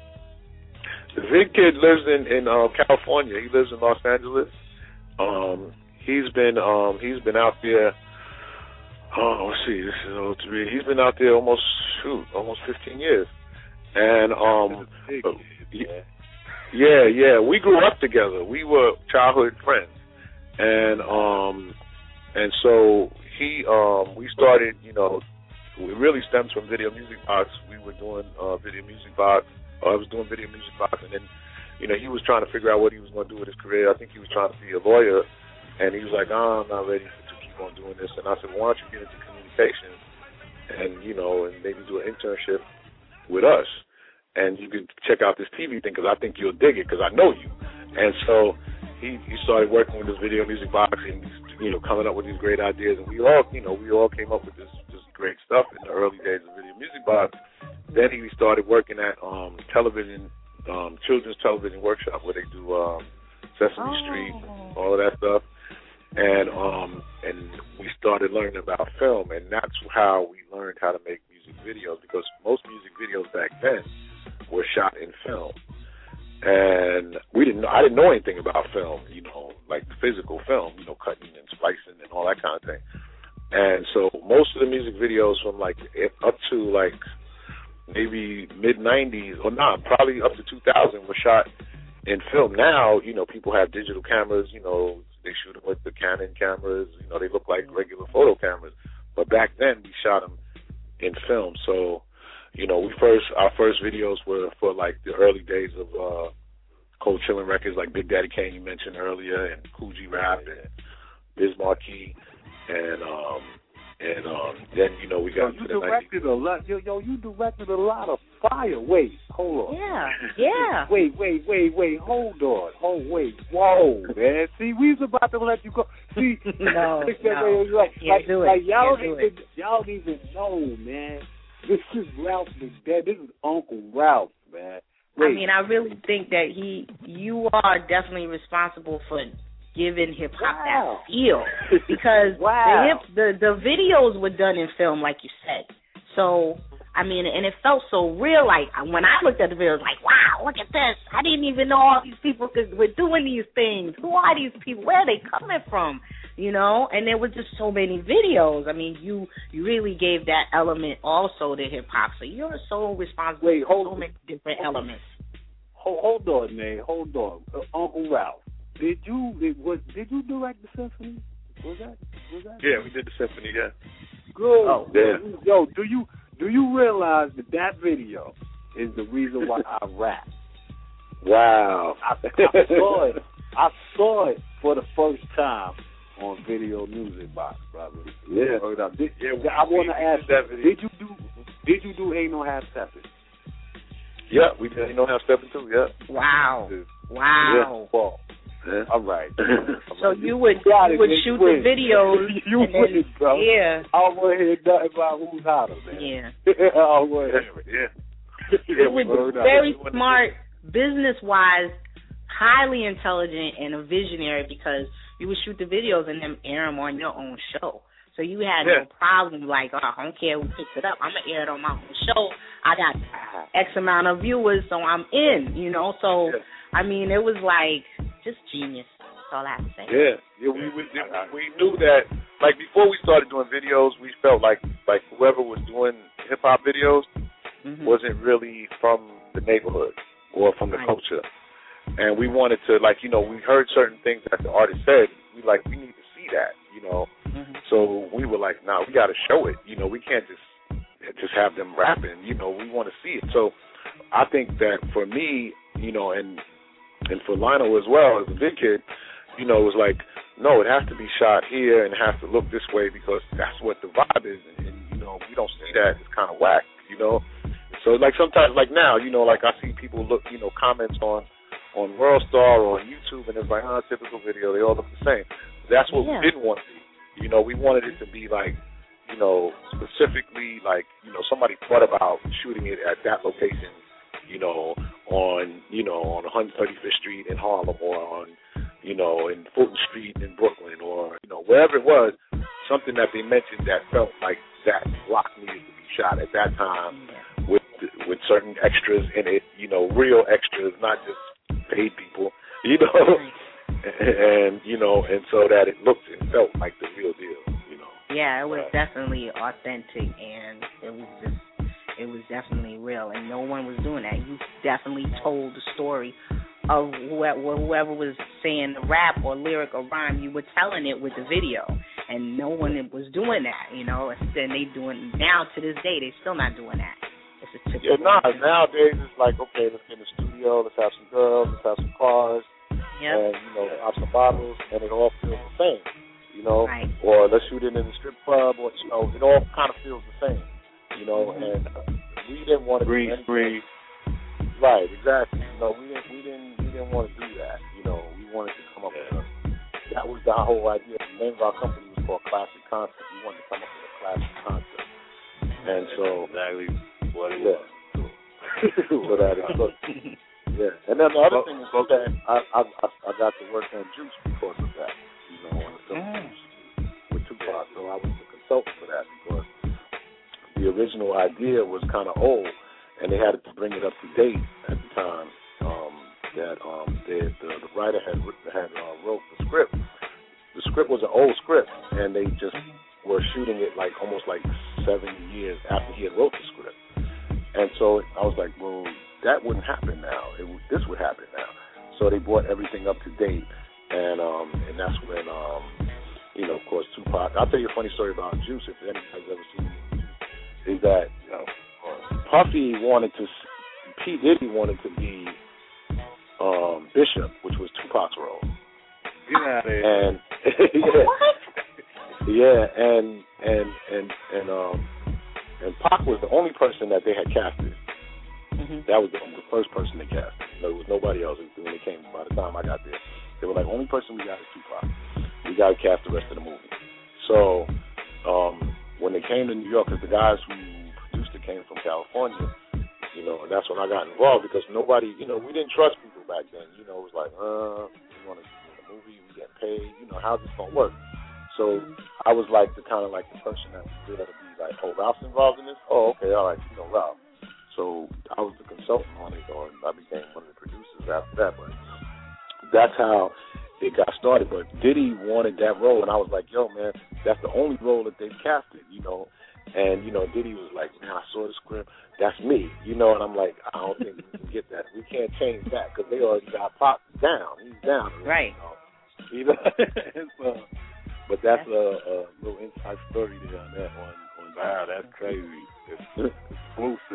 The Big Kid lives in in uh, California. He lives in Los Angeles. Um, he's been um, he's been out there. Oh, let's see, this is oh three. He's been out there almost shoot, almost fifteen years. And um, Big uh, Kid, yeah, yeah, we grew up together. We were childhood friends, and um, and so he um, we started, you know. It really stems from Video Music Box. We were doing uh, Video Music Box. Uh, I was doing Video Music Box, and then, you know, he was trying to figure out what he was going to do with his career. I think he was trying to be a lawyer, and he was like, oh, I'm not ready to keep on doing this. And I said, well, why don't you get into communications and, you know, and maybe do an internship with us, and you can check out this T V thing, because I think you'll dig it, because I know you. And so he, he started working with this Video Music Box and, you know, coming up with these great ideas, and we all, you know, we all came up with this great stuff in the early days of Video Music Box. Then he started working at um, television, um, children's television workshop, where they do um, Sesame oh. Street, all of that stuff. And um, and we started learning about film, and that's how we learned how to make music videos, because most music videos back then were shot in film. And we didn't know, I didn't know anything about film, you know, like physical film, you know, cutting and splicing and all that kind of thing. And so most of the music videos from like up to like maybe mid nineties, or not, probably up to two thousand were shot in film. Now, you know, people have digital cameras, you know, they shoot them with the Canon cameras, you know, they look like regular photo cameras. But back then we shot them in film. So, you know, we first, our first videos were for like the early days of uh, Cold Chillin' Records, like Big Daddy Kane you mentioned earlier, and Cool G Rap and Biz Markie. And um and um then you know we got yo, you to the directed a lot yo yo you directed a lot of fire. Wait, hold on. Yeah, yeah. Wait, wait, wait, wait, hold on. Hold wait, whoa, man. See, we was about to let you go. See No, like, no. like, Can't like, do it. like y'all Can't don't do even it. y'all don't even know, man. This is Ralph McDad. This is Uncle Ralph, man. Wait. I mean, I really think that he you are definitely responsible for giving hip hop wow. that feel, because wow. the hip the the videos were done in film, like you said. So I mean, and it felt so real. Like when I looked at the video, I was like, wow, look at this! I didn't even know all these people could, were doing these things. Who are these people? Where are they coming from? You know, and there were just so many videos. I mean, you you really gave that element also to hip hop. So you're so responsible Wait, for hold so many different hold elements. Hold, hold on, man. Hold on, uh, Uncle Ralph. Did you did, was, did you direct the symphony? Was that was that? Yeah, we did the symphony. Yeah. Good. Oh, yeah. Yo, do you do you realize that that video is the reason why I rap. Wow. I, I saw it. I saw it for the first time on Video Music Box, brother. Yeah. Did, yeah I want to ask you, did you do did you do Ain't No Half Stepping? Yeah, we did Ain't No Half Stepping too, yeah. Wow. Wow. Yeah. Well, yeah. All right. So you would you would shoot the videos. You and win, then, bro. Yeah. I don't want to hear nothing about who's hotter, man. Yeah. I don't want to hear it. Yeah. You were very smart, business-wise, highly intelligent, and a visionary because you would shoot the videos and then air them on your own show. So you had yeah. no problem, like, oh, I don't care who picks it up. I'm going to air it on my own show. I got X amount of viewers, so I'm in, you know. So, yeah. I mean, it was like just genius. That's all I have to say. Yeah, yeah. We we, we knew that, like, before we started doing videos, we felt like, like whoever was doing hip-hop videos mm-hmm. wasn't really from the neighborhood or from the right. culture. And we wanted to, like, you know, we heard certain things that the artist said. We, like, we need to see that, you know. Mm-hmm. So we were like, nah, we got to show it. You know, we can't just just have them rapping. You know, we want to see it. So I think that for me, you know, and and for Lionel as well, as a big kid, you know, it was like, no, it has to be shot here and it has to look this way because that's what the vibe is. And, and you know, we don't see that. It's kind of whack, you know. So, like, sometimes, like now, you know, like I see people look, you know, comments on, on World Star or on YouTube, and it's like, oh, typical video. They all look the same. That's what yeah. we didn't want to see. You know, we wanted it to be like, you know, specifically like, you know, somebody thought about shooting it at that location, you know, on, you know, on one thirty-fifth Street in Harlem or on, you know, in Fulton Street in Brooklyn or, you know, wherever it was, something that they mentioned that felt like that block needed to be shot at that time yeah. with with certain extras in it, you know, real extras, not just paid people, you know. And, you know, and so that it looked and felt like the real deal, you know. Yeah, it was uh, definitely authentic, and it was just, it was definitely real, and no one was doing that. You definitely told the story of whoever, whoever was saying the rap or lyric or rhyme. You were telling it with the video, and no one was doing that, you know. And they doing now to this day, they're still not doing that. It's a typical. Yeah, nah, nowadays it's like, okay, let's get in the studio, let's have some girls, let's have some cars. Yep. And, you know, have some bottles, and it all feels the same, you know. Right. Or let's shoot it in the strip club, or, you know, it all kind of feels the same, you know. Mm-hmm. And we didn't want to Green do free. Right, exactly. You know, we didn't, we didn't, we didn't want to do that. You know, we wanted to come up with a. That was the whole idea. The name of our company was called Classic Concept. We wanted to come up with a classic concept, and so exactly what it yeah. was. So that it looked. Yeah, and then the other thing is that I, I I I got to work on Juice because of that, you know, on the film mm. Juice with Tupac. So I was the consultant for that because the original idea was kind of old, and they had to bring it up to date at the time. Um, that um, they, the the writer had had uh, wrote the script. The script was an old script, and they just were shooting it like almost like seven years after he had wrote the script. And so I was like, well, that wouldn't happen now. It would, this would happen now. So they brought everything up to date, and um, and that's when, um, you know, of course, Tupac. I'll tell you a funny story about Juice, if anybody's ever seen it, is that, you know, Puffy wanted to, P. Diddy wanted to be um, Bishop, which was Tupac's role. Yeah. And yeah, yeah, and and and and um. And Pac was the only person that they had casted. Mm-hmm. That was the, the first person they casted. There was nobody else when they came. By the time I got there, they were like, only person we got is Tupac. We got to cast the rest of the movie. So um, when they came to New York, because the guys who produced it came from California, you know, and that's when I got involved because nobody, you know, we didn't trust people back then. You know, it was like, uh, we want to do the movie, we get paid. You know, how's this gonna work? So I was like the kind of like the person that was there to be like, oh, Ralph's involved in this? Oh, okay, all right, you know, Ralph. So I was the consultant on it, or I became one of the producers after that. But that's how it got started. But Diddy wanted that role, and I was like, yo, man, that's the only role that they've casted, you know. And, you know, Diddy was like, man, I saw the script. That's me, you know. And I'm like, I don't think we can get that. We can't change that because they already got Pop down. He's down. Right. You know? And so, but that's a, a little inside story there on that one. Wow, that's crazy. It's exclusive.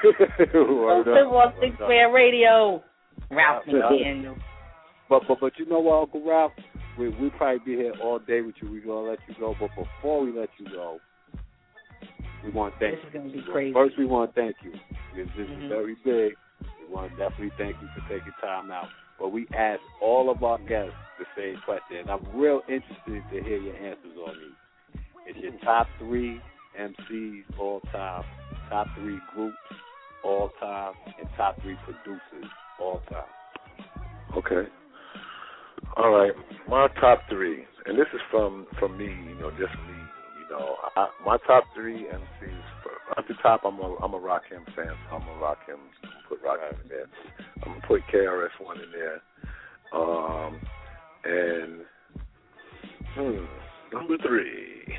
Exclusive on Six Man Radio. Ralph McDaniel. But but but you know what, Uncle Ralph? We we probably be here all day with you. We're gonna let you go, but before we let you go, we want to thank this you. This is gonna be crazy. First, we want to thank you because this mm-hmm. is very big. We want to definitely thank you for taking time out. But we ask all of our guests the same question, and I'm real interested to hear your answers on these. It's your top three M Cs all time, top three groups all time, and top three producers all time. Okay. All right. My top three, and this is from, from me, you know, just me, you know. I, my top three M Cs, for, at the top, I'm a, I'm a Rakim fan, so I'm a Rakim, put Rakim in there. I'm going to put K R S One in there. Um, and, hmm, number three,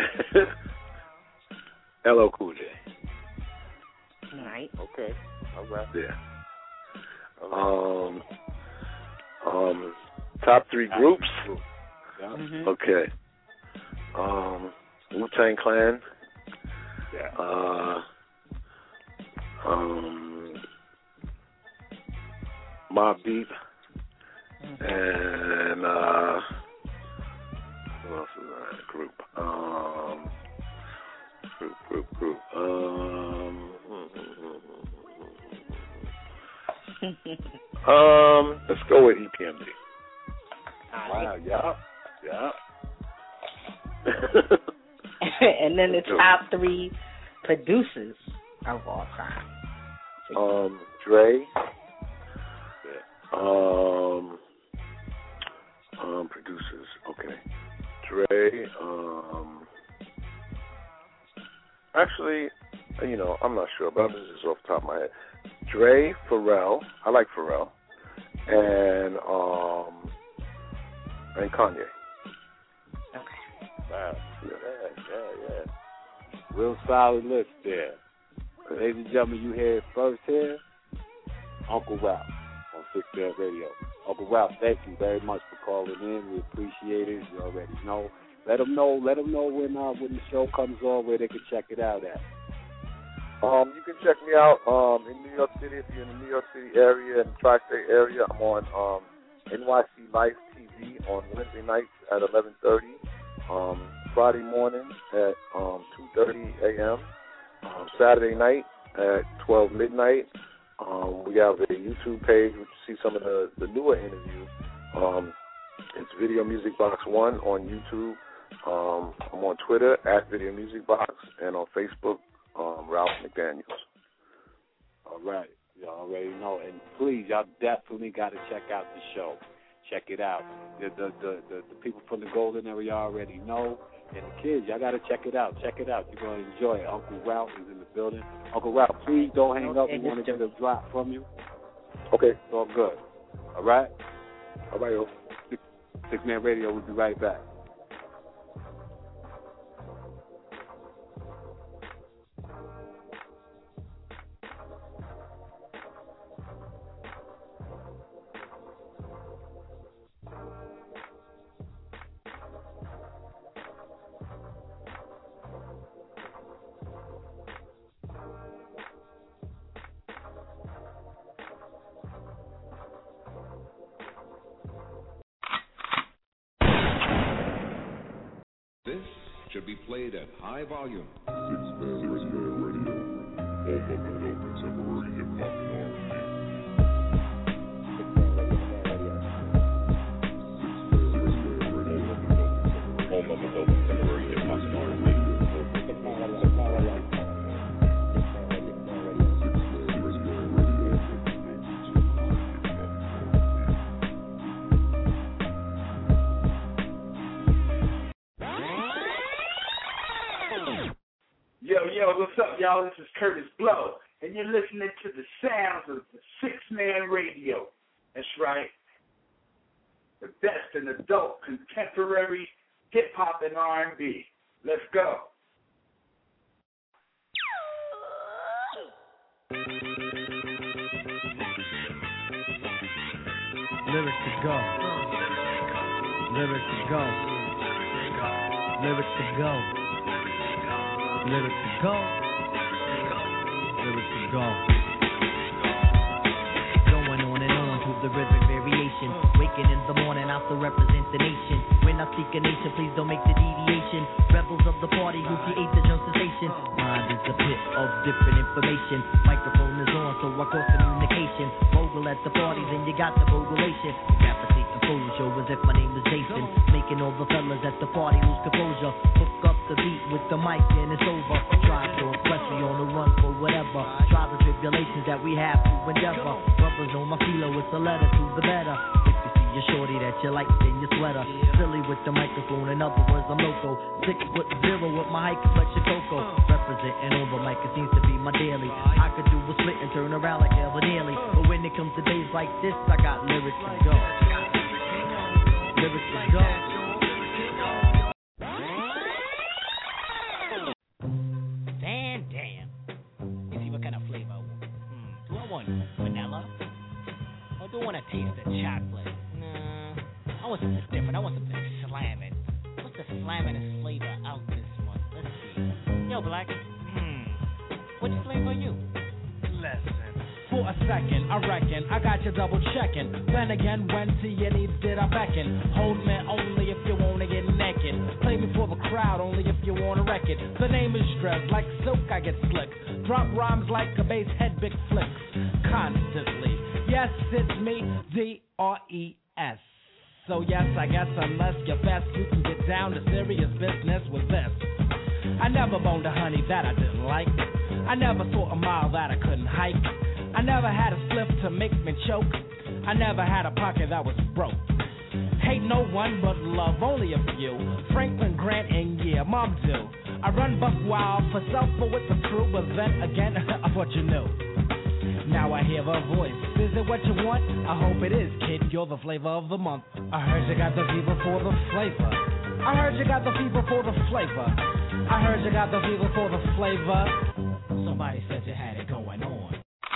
L L Cool J. All right. Okay. All right. Yeah. Um, um, top three groups. Yeah. Mm-hmm. Okay. Um, Wu-Tang Clan. Yeah. Uh, um, Mobb Deep. Mm-hmm. And uh, who else is in that group? Um, group, group, group. Um, um, let's go with E P M D. Wow, yeah, yeah. And then the top three producers of all time. Um, Dre. Um, um, producers. Okay. Dre. Um, actually, you know, I'm not sure, but this is off the top of my head. Dre, Pharrell. I like Pharrell. And um, and Kanye. Okay. Wow. Yeah, yeah, yeah. Real solid list there. Ladies and gentlemen, you hear it first here. Uncle Ralph on Six Man Radio. Uncle Ralph, thank you very much for calling in. We appreciate it. You already know. Let them know. Let them know when uh, when the show comes on, where they can check it out at. Um, you can check me out um, in New York City if you're in the New York City area and tri-state area. I'm on um, N Y C Life T V on Wednesday nights at eleven thirty. Um, Friday morning at um, two thirty a.m. Um, Saturday night at twelve midnight. Um, we have a YouTube page which you see some of the, the newer interviews. Um, it's Video Music Box One on YouTube. Um, I'm on Twitter at Video Music Box and on Facebook, um, Ralph McDaniels. All right, y'all already know. And please, y'all definitely got to check out the show. Check it out. The the, the the the people from the Golden area already know. And the kids, y'all got to check it out. Check it out. You're going to enjoy it. Uncle Ralph is in the building. Uncle Ralph, please don't hang up. We want to get a drop from you. Okay. It's all good. All right? All right, yo. Six, Six Man Radio. We'll be right back. This should be played at high volume. Six Man Radio, all of the contemporary hip hop and R and B. Home of adult contemporary hip hop and R and B. Yo, yo, what's up, y'all? This is Curtis Blow, and you're listening to the sounds of the Six Man Radio. That's right. The best in adult contemporary hip-hop and R and B. Let's go. Lyrics to go. Lyrics to go. Lyrics to go. Lyrics to go. lyrics to go. Going on and on to the rhythmic variation. Waking in the morning, I still represent the nation. When I seek a nation, please don't make the deviation. Rebels of the party who create the jump sensation. Mind is a pit of different information. Microphone is on, so I call communication. Mogul at the party, then you got the mogulation. Rapitating full show as if my name is Jason. Making all the fellas at the party lose composure. Hook up the beat with the mic and it's over. Try to impress me on the run for whatever. Trials and tribulations that we have to endeavor. Brothers know my philo, it's a letter to the better. If you see your shorty that you like, then your sweater. Silly with the microphone, in other words, I'm loco. Six foot zero with my high complexion cocoa. Representing on the mic, it seems to be my daily. I could do a split and turn around like Evan Nearly. But when it comes to days like this, I got lyrics to go. Lyrics to go. Damn, damn. You see what kind of flavor I want? Hmm. Do I want vanilla? Or do I want to taste the chocolate? Nah. I want something different. I want something slamming. What's the slamming flavor out this month? Let's see. Yo, Black. Hmm. Which flavor are you? Listen. For a second, I reckon I got you double checking. Then again, when to your needs did I beckon? Hold me only if you wanna get naked. Play me for the crowd only if you wanna wreck it. The name is Dress, like silk I get slick. Drop rhymes like a bass head, big flicks. Constantly, yes it's me, D R E S. So yes, I guess unless you're best, you can get down to serious business with this. I never boned a honey that I didn't like. I never saw a mile that I couldn't hike. I never had a spliff to make me choke. I never had a pocket that was broke. Hate no one but love only a few. Franklin Grant and yeah, Mom do. I run buck wild for self but with the crew. But then again, I thought you knew. Now I hear the voice. Is it what you want? I hope it is, kid. You're the flavor of the month. I heard you got the fever for the flavor. I heard you got the fever for the flavor. I heard you got the fever for the flavor. Somebody said you had it going on.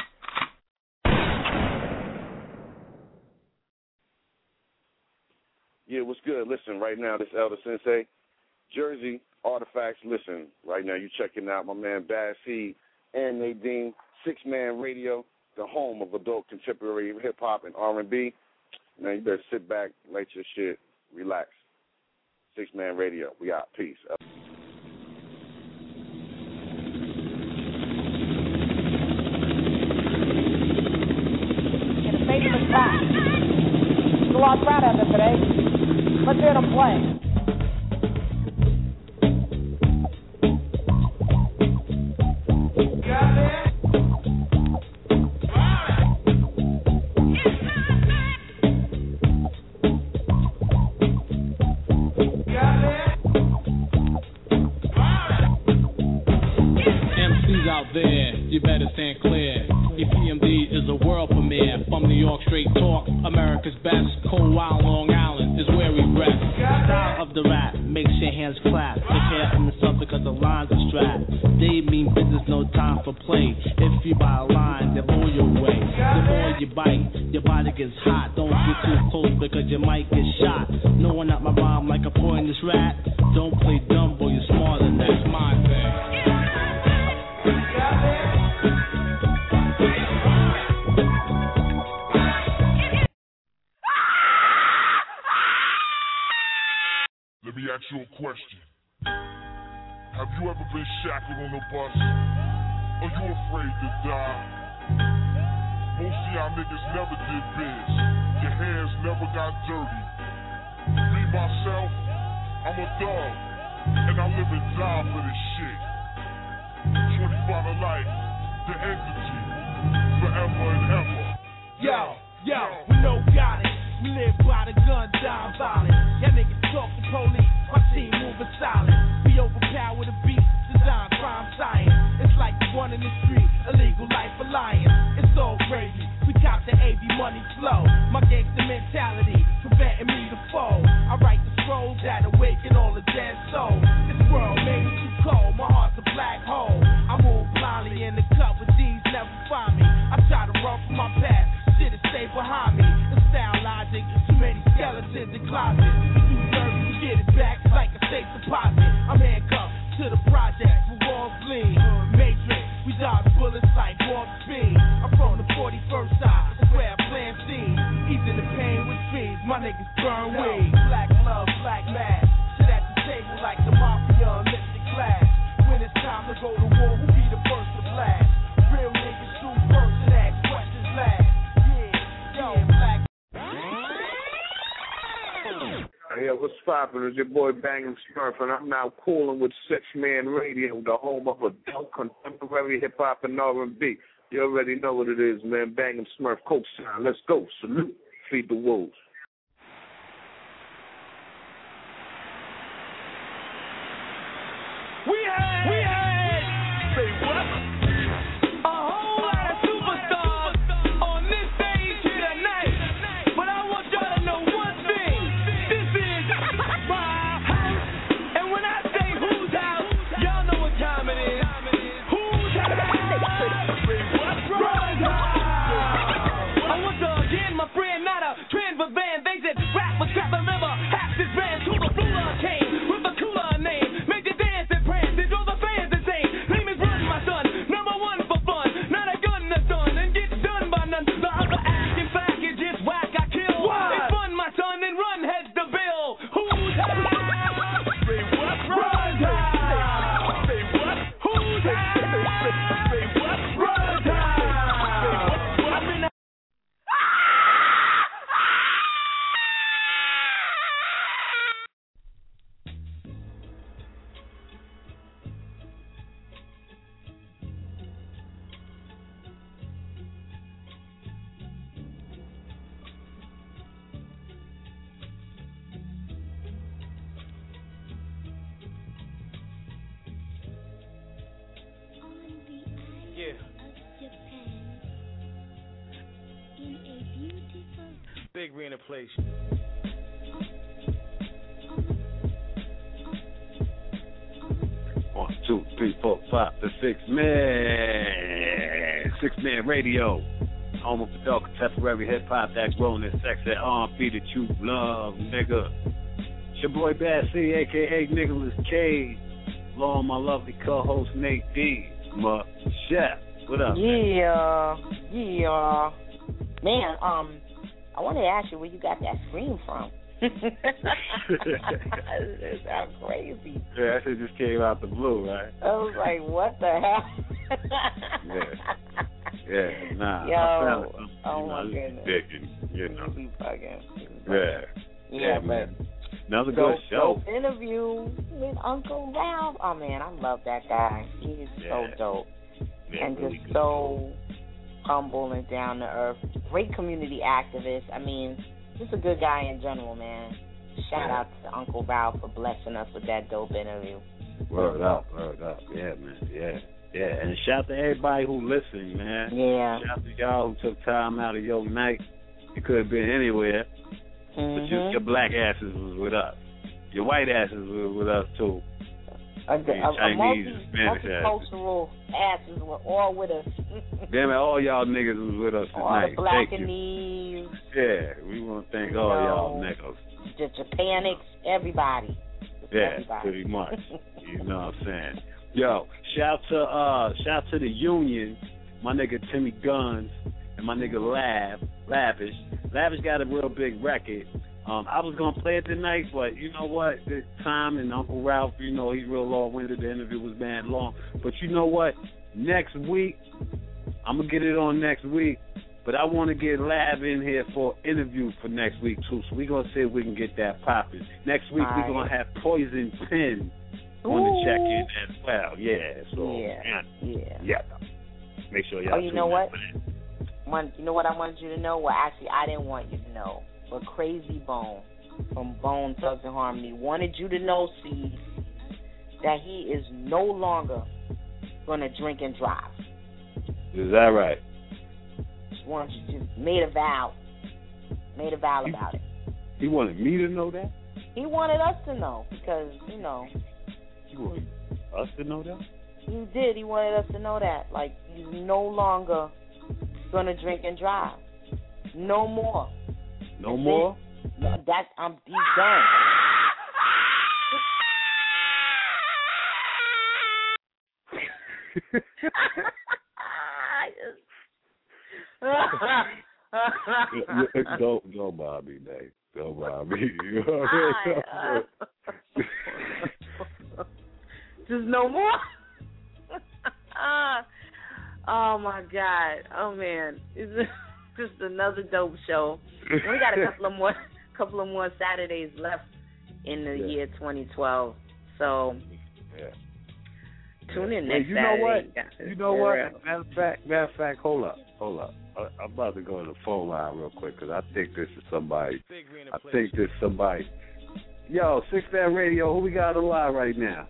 Yeah, what's good? Listen, right now, this Elder Sensei, Jersey Artifacts. Listen, right now, you checking out my man Bad Seed and Nadine, Six Man Radio, the home of adult contemporary hip hop and R and B. Man, you better sit back, light your shit, relax. Six Man Radio, we out. Peace. In the face of attack. There's a lot of crowd out there today. Let's hear them play. M Cs out there, you better stand clear. E P M D is a world premiere. From New York, straight talk, America's best. Cold Wild, Long Island is where we rest. Style of the rap makes your hands clap. Take care of yourself because the lines are strapped. They mean business, no time for play. If you buy a line, they blow your way. The more you bite, your body gets hot. Don't get too close because you might get shot. No one at my rhyme like a poisonous rat. Don't play dumb, boy, you're smarter than that. That's my thing. Let me ask you a question. Have you ever been shackled on a bus? Are you afraid to die? Most of y'all niggas never did biz. Your hands never got dirty. Me, myself, I'm a dog. And I live and die for this shit. twenty-five to life, the entity, forever and ever. Yo, yo, we know got it. We live by the gun, die violent. Y'all niggas talk to police, my team moving silent. We overpower the beast, design crime science. It's like the one in the street, illegal life alliance. It's all crazy, we cop the A V money flow. My gangster mentality, preventing me to fall. I write the scrolls that awaken all the dead souls. This world made me too cold, my heart's a black hole. I move blindly in the cut with these, never find me. I try to run from my past, shit is stay behind me. The style logic, too many skeletons in closets. We do dirty, we get it back like a safe deposit. I'm handcuffed to the project with walls lean. poppin'? It's your boy Bangin' Smurf, and I'm now cooling with Six Man Radio, the home of adult contemporary hip hop and R and B. You already know what it is, man. Bangin' Smurf, cosign. Let's go. Salute. Feed the wolves. We had, we had, say what? A whole lot of superstars on this stage here tonight. But I want y'all to know one thing. This is my house. And when I say whose house, y'all know what time it is. Whose house? Say what? Bro's house. I want to again, my friend, not a trend for band. They said rap was crap, remember half this band to the Blue came with a cooler name. Make the dance and prance. They drove the fans insane. Name is Run, my son. Number one for fun. Not a gun that's done and get done by none. The other acting back is just whack. I kill. What? It's fun, my son, and Run heads the bill. Who's house? Say what? Run's house. Say what? Who's house? Say what? Run's house. Say what? I'm in the Yeah. Big Re in the place. One, two, three, four, five, the six man. Six Man Radio. Home of adult contemporary hip hop that's grown in sex and R and B that you love, nigga. It's your boy Bad C, aka Nicholas Cage. Along my lovely co-host Nate D. My chef. What up? Yeah, yeah. Man, um, I wanted to ask you where you got that scream from. It sounds crazy. Yeah, that shit just came out the blue, right? I was like, what the hell? Yeah. Yeah, nah. Yo, I found it. You oh know, my goodness. Digging, you know. Be bugging. Yeah. Yeah, Yeah, but man. Another dope, good show. dope interview with Uncle Ralph. Oh man, I love that guy. He is Yeah. so dope. Yeah, and really just good. so humble and down to earth. Great community activist. I mean, just a good guy in general, man. Shout out to Uncle Ralph for blessing us with that dope interview. Word up, word up. Yeah, man. Yeah. Yeah. And shout out to everybody who listened, man. Yeah. Shout out to y'all who took time out of your night. You could have been anywhere. Mm-hmm. But you, your black asses was with us. Your white asses was with us, too. A, a, a Chinese multi, and Spanish asses. multicultural asses were all with us. Damn it, all y'all niggas was with us all tonight. the Blackanese. Yeah, we want to thank all know, y'all niggas. The Japanics, everybody. Yeah, everybody. pretty much. You know what I'm saying? Yo, shout to uh, shout to the Union, my nigga Timmy Guns, and my nigga Lav, Lavish. Lavish got a real big record. Um, I was gonna play it tonight, but you know what? The time and Uncle Ralph, you know, he's real long-winded. The interview was mad long. But you know what? Next week, I'm gonna get it on next week. But I want to get Lav in here for an interview for next week too. So we're gonna see if we can get that popping. Next week All we're right. gonna have Poison Pen on the check in as well. Yeah. So Yeah. yeah. Yeah. yeah. Make sure y'all. Oh, you tune know in what? for that. One, you know what I wanted you to know? Well, actually, I didn't want you to know. But Crazy Bone from Bone Thugs and Harmony wanted you to know, see, that he is no longer going to drink and drive. Is that right? Just wanted you to made a vow, made a vow about it. He wanted me to know that? He wanted us to know because you know. He wanted us to know that? He did. He wanted us to know that. Like he's no longer going to drink and drive. No more. No That's more? it. No, that's I'm he's done. don't don't mind me, Nate. Don't mind me. You know what I mean? Just no more. Oh my God. Oh man. It's just another dope show. We got a couple of more couple of more Saturdays left in the Yeah. year twenty twelve. So Yeah. tune in Hey, next you know Saturday. what? guys. You know For what? real. Matter of fact, matter of fact, hold up, hold up. I, I'm about to go to the phone line real quick because I think this is somebody. I think this is somebody. Yo, Six Man Radio, who we got on the line right now?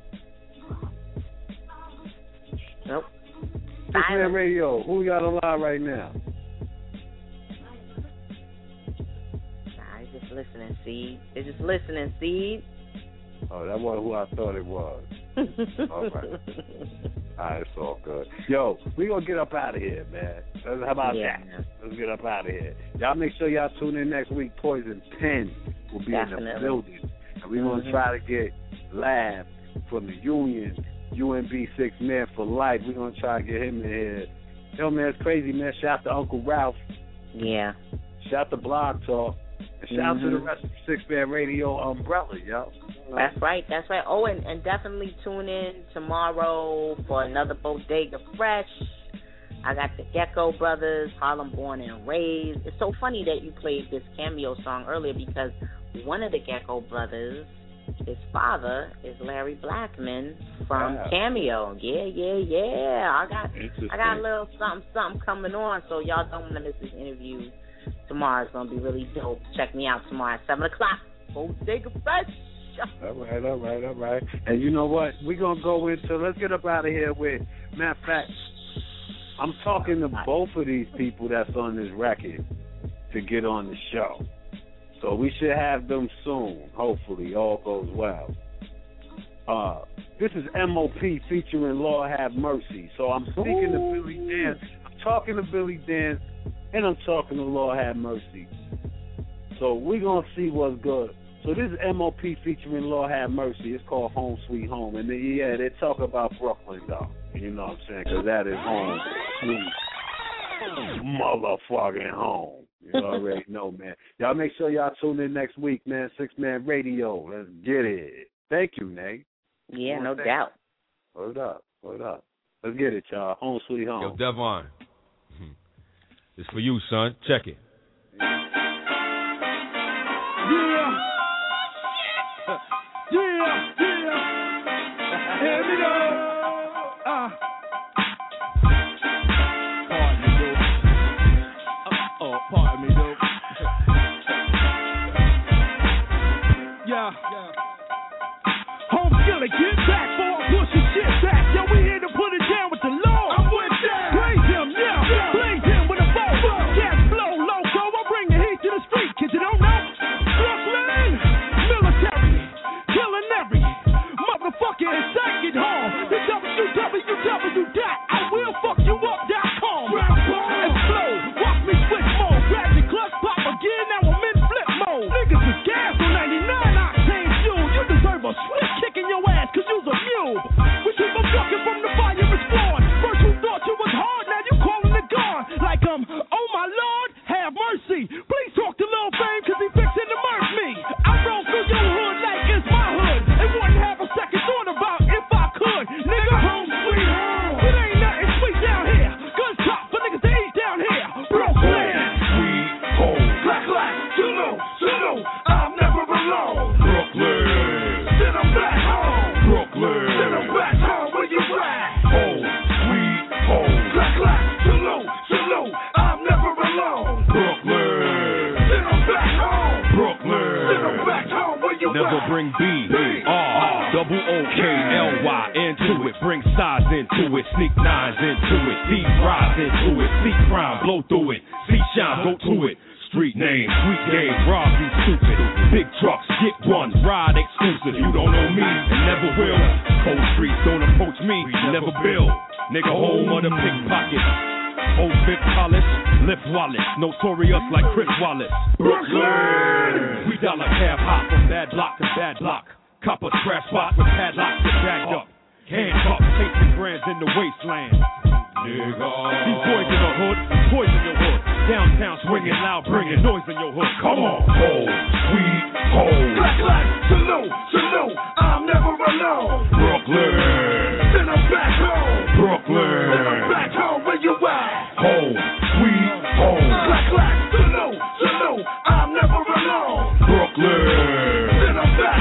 Nope. Six Man Radio, who we got on the line right now? Nah, it's just listening, Seed. It's just listening, Seed. Oh, that wasn't who I thought it was. All right. All right, it's all good. Yo, we going to get up out of here, man. How about Yeah. that? Let's get up out of here. Y'all make sure y'all tune in next week. Poison Pen will be in the Definitely. building. And we're going to Mhm. try to get Lab from the Union, U N B six Man for Life. We're going to try to get him in here. Yo, man, it's crazy, man. Shout out to Uncle Ralph. Yeah. Shout out to Blog Talk. And shout out to the Mhm. rest of the Six Man Radio umbrella, yo. That's right, that's right. Oh, and, and definitely tune in tomorrow for another Bodega Fresh. I got the Gecko Brothers, Harlem Born and Raised. It's so funny that you played this Cameo song earlier because one of the Gecko Brothers, his father, is Larry Blackman from Wow. Cameo. Yeah, yeah, yeah. I got Interesting. I got a little something, something coming on, so y'all don't want to miss this interview. Tomorrow's going to be really dope. Check me out tomorrow at seven o'clock. Bodega Fresh. All right, all right, all right. And you know what? We're going to go into, let's get up out of here with, matter of fact, I'm talking to both of these people that's on this record to get on the show. So we should have them soon. Hopefully, all goes well. Uh, this is M O P featuring Lord Have Mercy. So I'm speaking Ooh. to Billy Dan. I'm talking to Billy Dan, and I'm talking to Lord Have Mercy. So we're going to see what's good. So this is M O P featuring Lord Have Mercy. It's called Home Sweet Home. And, they, yeah, they talk about Brooklyn, though. You know what I'm saying? Because that is home sweet motherfucking home. You already know, man. Y'all make sure y'all tune in next week, man. Six Man Radio. Let's get it. Thank you, Nate. Yeah, no doubt. Hold up. Hold up. Let's get it, y'all. Home Sweet Home. Yo, Devon. It's for you, son. Check it. Yeah. Yeah, yeah. Here we go. Uh. Pardon me, dude. Uh, oh, pardon me, dude. Yeah. Home skillet, get back before I push your shit back. Yo, we here to put it down with the Lord. I'm with that. Praise him, yeah. yeah. Blaze him with a bow. Gas flow, loco. I bring the heat to the street. Kids, you don't know? Brooklyn, military, killing every motherfucking second home. The W W W dot I will fuck you up dot com. Explode, watch me switch mode. Grab the clutch, pop again. Now I'm in flip mode. Niggas is gas on ninety-nine octane fuel. You deserve a switch kick in your ass, cause you's a mule. We keep them ducking from the fire exploring. First you thought you was hard, now you calling it gone. Like um, oh my Lord, have mercy. Please talk to Lil Fame, cause he fixing to murk me. I roll through your hood like it's my hood. And wouldn't have a second thought about if I could. Nigga, home sweet home. It ain't nothing sweet down here. Guns pop for niggas to eat down here. Brooklyn. Sweet home. Black light, salute, salute. I'm never alone. Brooklyn. Then I'm back home. Brooklyn. Then I'm back home. Where you at? Home. Sweet home. Black light, salute, salute. I'm never alone. Brooklyn. Then I'm back home. Brooklyn. Then I'm back home. Where you Never at? bring B, R, double O K L Y into it. Bring size into it. Sneak nines into it. Deep rise into it. See crime, blow through it. See shine, go to it. Street name, sweet game, rob you stupid. Big trucks, get one, ride exclusive. You don't know me, and never will. Cold streets don't approach me, never build. Nigga, home of the pickpockets. Old big polish, lift wallets. Notorious like Chris Wallace. Brooklyn! We dollar cab hop from bad block to bad block. Copper trash spot with padlocks that bagged up. Handcuffs, chasing brands in the wasteland. Nigga. These boys in the hood, poison your hood. Downtown swinging loud, bringing noise in your hood. Come on. Home. Sweet home. Black light, salute, salute. I'm never alone. Brooklyn. Then I'm back home. Brooklyn. Then I'm back home. Where you at? Home. Sweet home. Black light, salute, salute. I'm never alone. Brooklyn. Then I'm back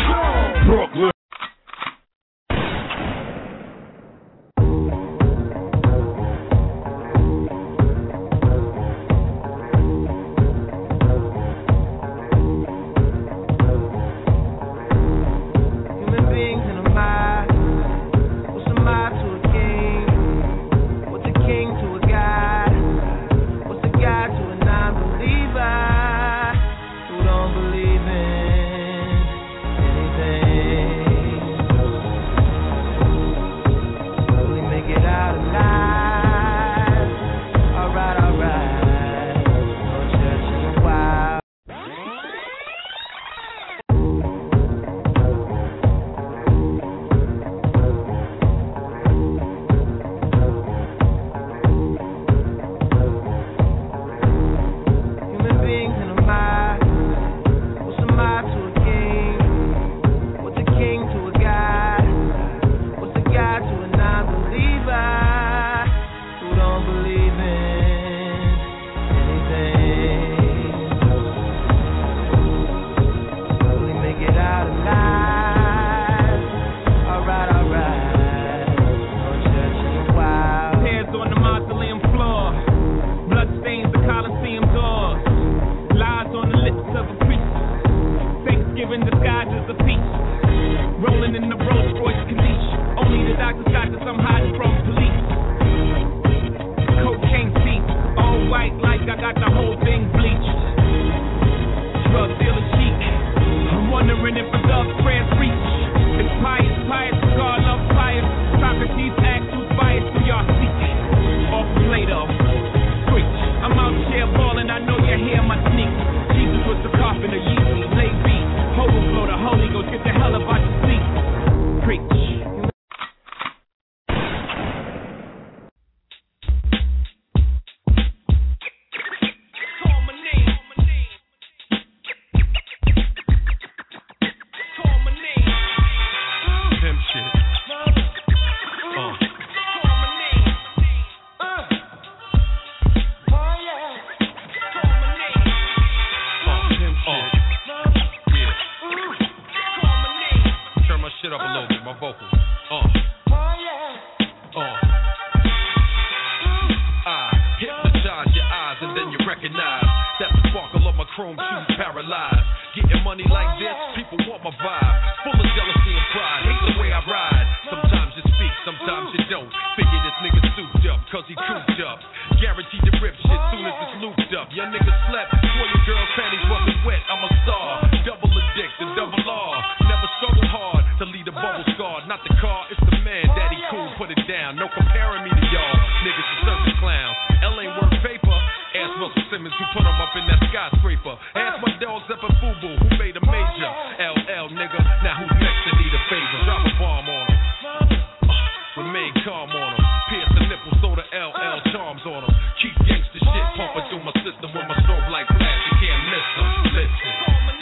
chrome shoes paralyzed. Getting money like this, people want my vibe. Full of jealousy and pride, hate the way I ride. Sometimes you speak, sometimes you don't. Figure this nigga souped up, cause he cooped up. Guaranteed to rip shit soon as it's looped up. Your nigga slept, swore your girl's panties wasn't wet. I'm a star, double addicted, double R. Never struggled hard to lead a bubble scar. Not the car, it's the man, daddy cool, put it down. No comparing me to y'all, niggas are circus clowns. L ain't worth paper. Ask Russell Simmons who put him up in that skyscraper. Ask my dogs up at Fubu who made a major. L L nigga, now who's next to need a favor? Drop a bomb on him. Uh, remain calm on him. Pierce the nipples, throw the L L charms on him. Keep gangsta shit pumping through my system with my strobe like flash. You can't miss them. Listen.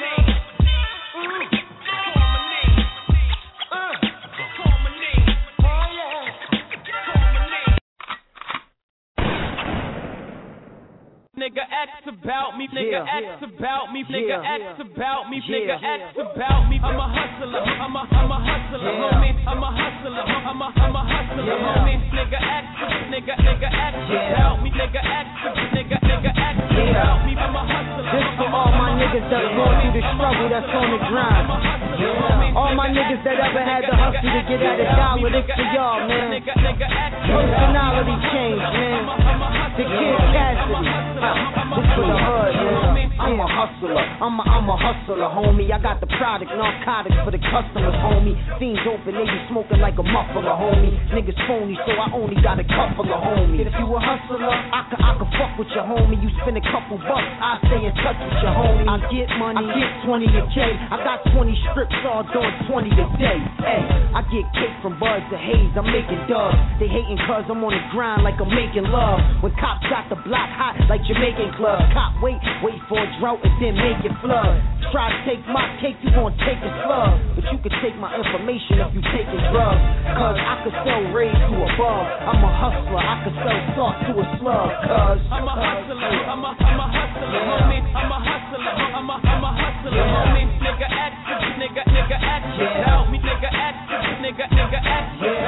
Nigga X about me, nigga X about me, nigga X about me, nigga X about me. I'm a hustler, I'm a I'm a hustler, homie. I'm a hustler, I'm a I'm a hustler, homie. Nigga X, nigga nigga X about me, nigga X, nigga nigga X about me. I'm a hustler. This for all my niggas that are going through the struggle, that's on the grind. All my niggas that ever had the hustle to get at a dollar, this for y'all, man. Personality change, man. The Kid Cassidy. This for the hood, man. I'm a hustler, I'm a, I'm a hustler, homie. I got the product, narcotics for the customers, homie. Fiends open, they be smoking like a muffler, homie. Niggas phony, so I only got a couple of homies. If you a hustler, I could, I could fuck with your homie. You spend a couple bucks, I stay in touch with your homie. I get money, I get twenty a K. I got twenty strips, all doing twenty a day. Hey, I get cake from buds to haze, I'm making dubs. They hating cause I'm on the grind like I'm making love. When cops got the block hot like Jamaican clubs. Cop wait, wait for a drought and then make it flood. Try to take my cake, you gon' take a slug. But you can take my information if you taking drugs. Cause I could sell rays to above. I'm a hustler, I could sell salt to a slug. Cause I'm a hustler, I'm a I'm a hustler, homie. I'm a hustler, I'm a I'm a hustler, homie. Nigga X, nigga nigga X, help me, nigga X, nigga nigga X.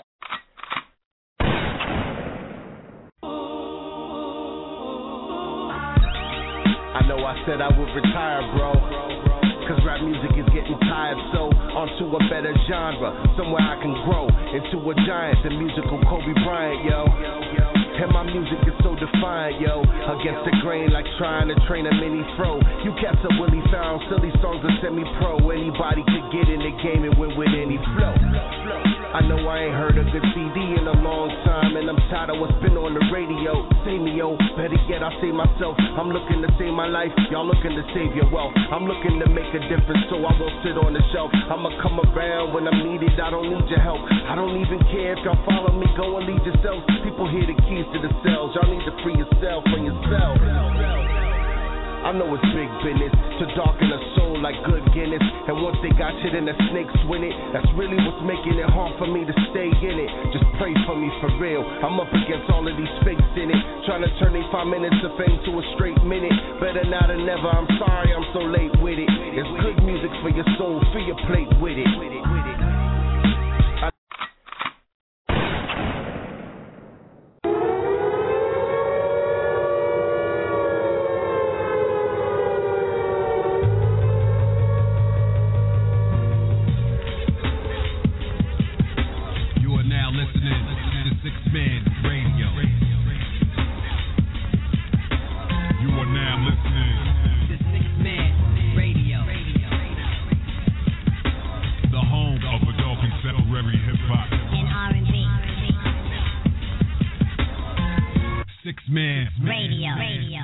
I know I said I would retire, bro, cause rap music is getting tired, so onto a better genre, somewhere I can grow into a giant, the musical Kobe Bryant, yo. And my music is so defiant, yo. Against the grain like trying to train a mini fro. You cats are Willie found, silly songs are semi-pro. Anybody could get in the game and win with any flow. I know I ain't heard a good C D in a long time, and I'm tired of what's been on the radio. Say me, yo, better yet, I say myself. I'm looking to save my life, y'all looking to save your wealth. I'm looking to make a difference, so I won't sit on the shelf. I'ma come around when I'm needed, I don't need your help. I don't even care if y'all follow me, go and lead yourselves. People hear the keys to the cells, y'all need to free yourself from yourself. I know it's big business to darken a soul like good Guinness. And once they got you, then the snakes win it. That's really what's making it hard for me to stay in it. Just pray for me for real. I'm up against all of these fakes in it, trying to turn these five minutes of fame to a straight minute. Better now than never, I'm sorry I'm so late with it. It's good music for your soul, fill your plate with it. Radio. Radio.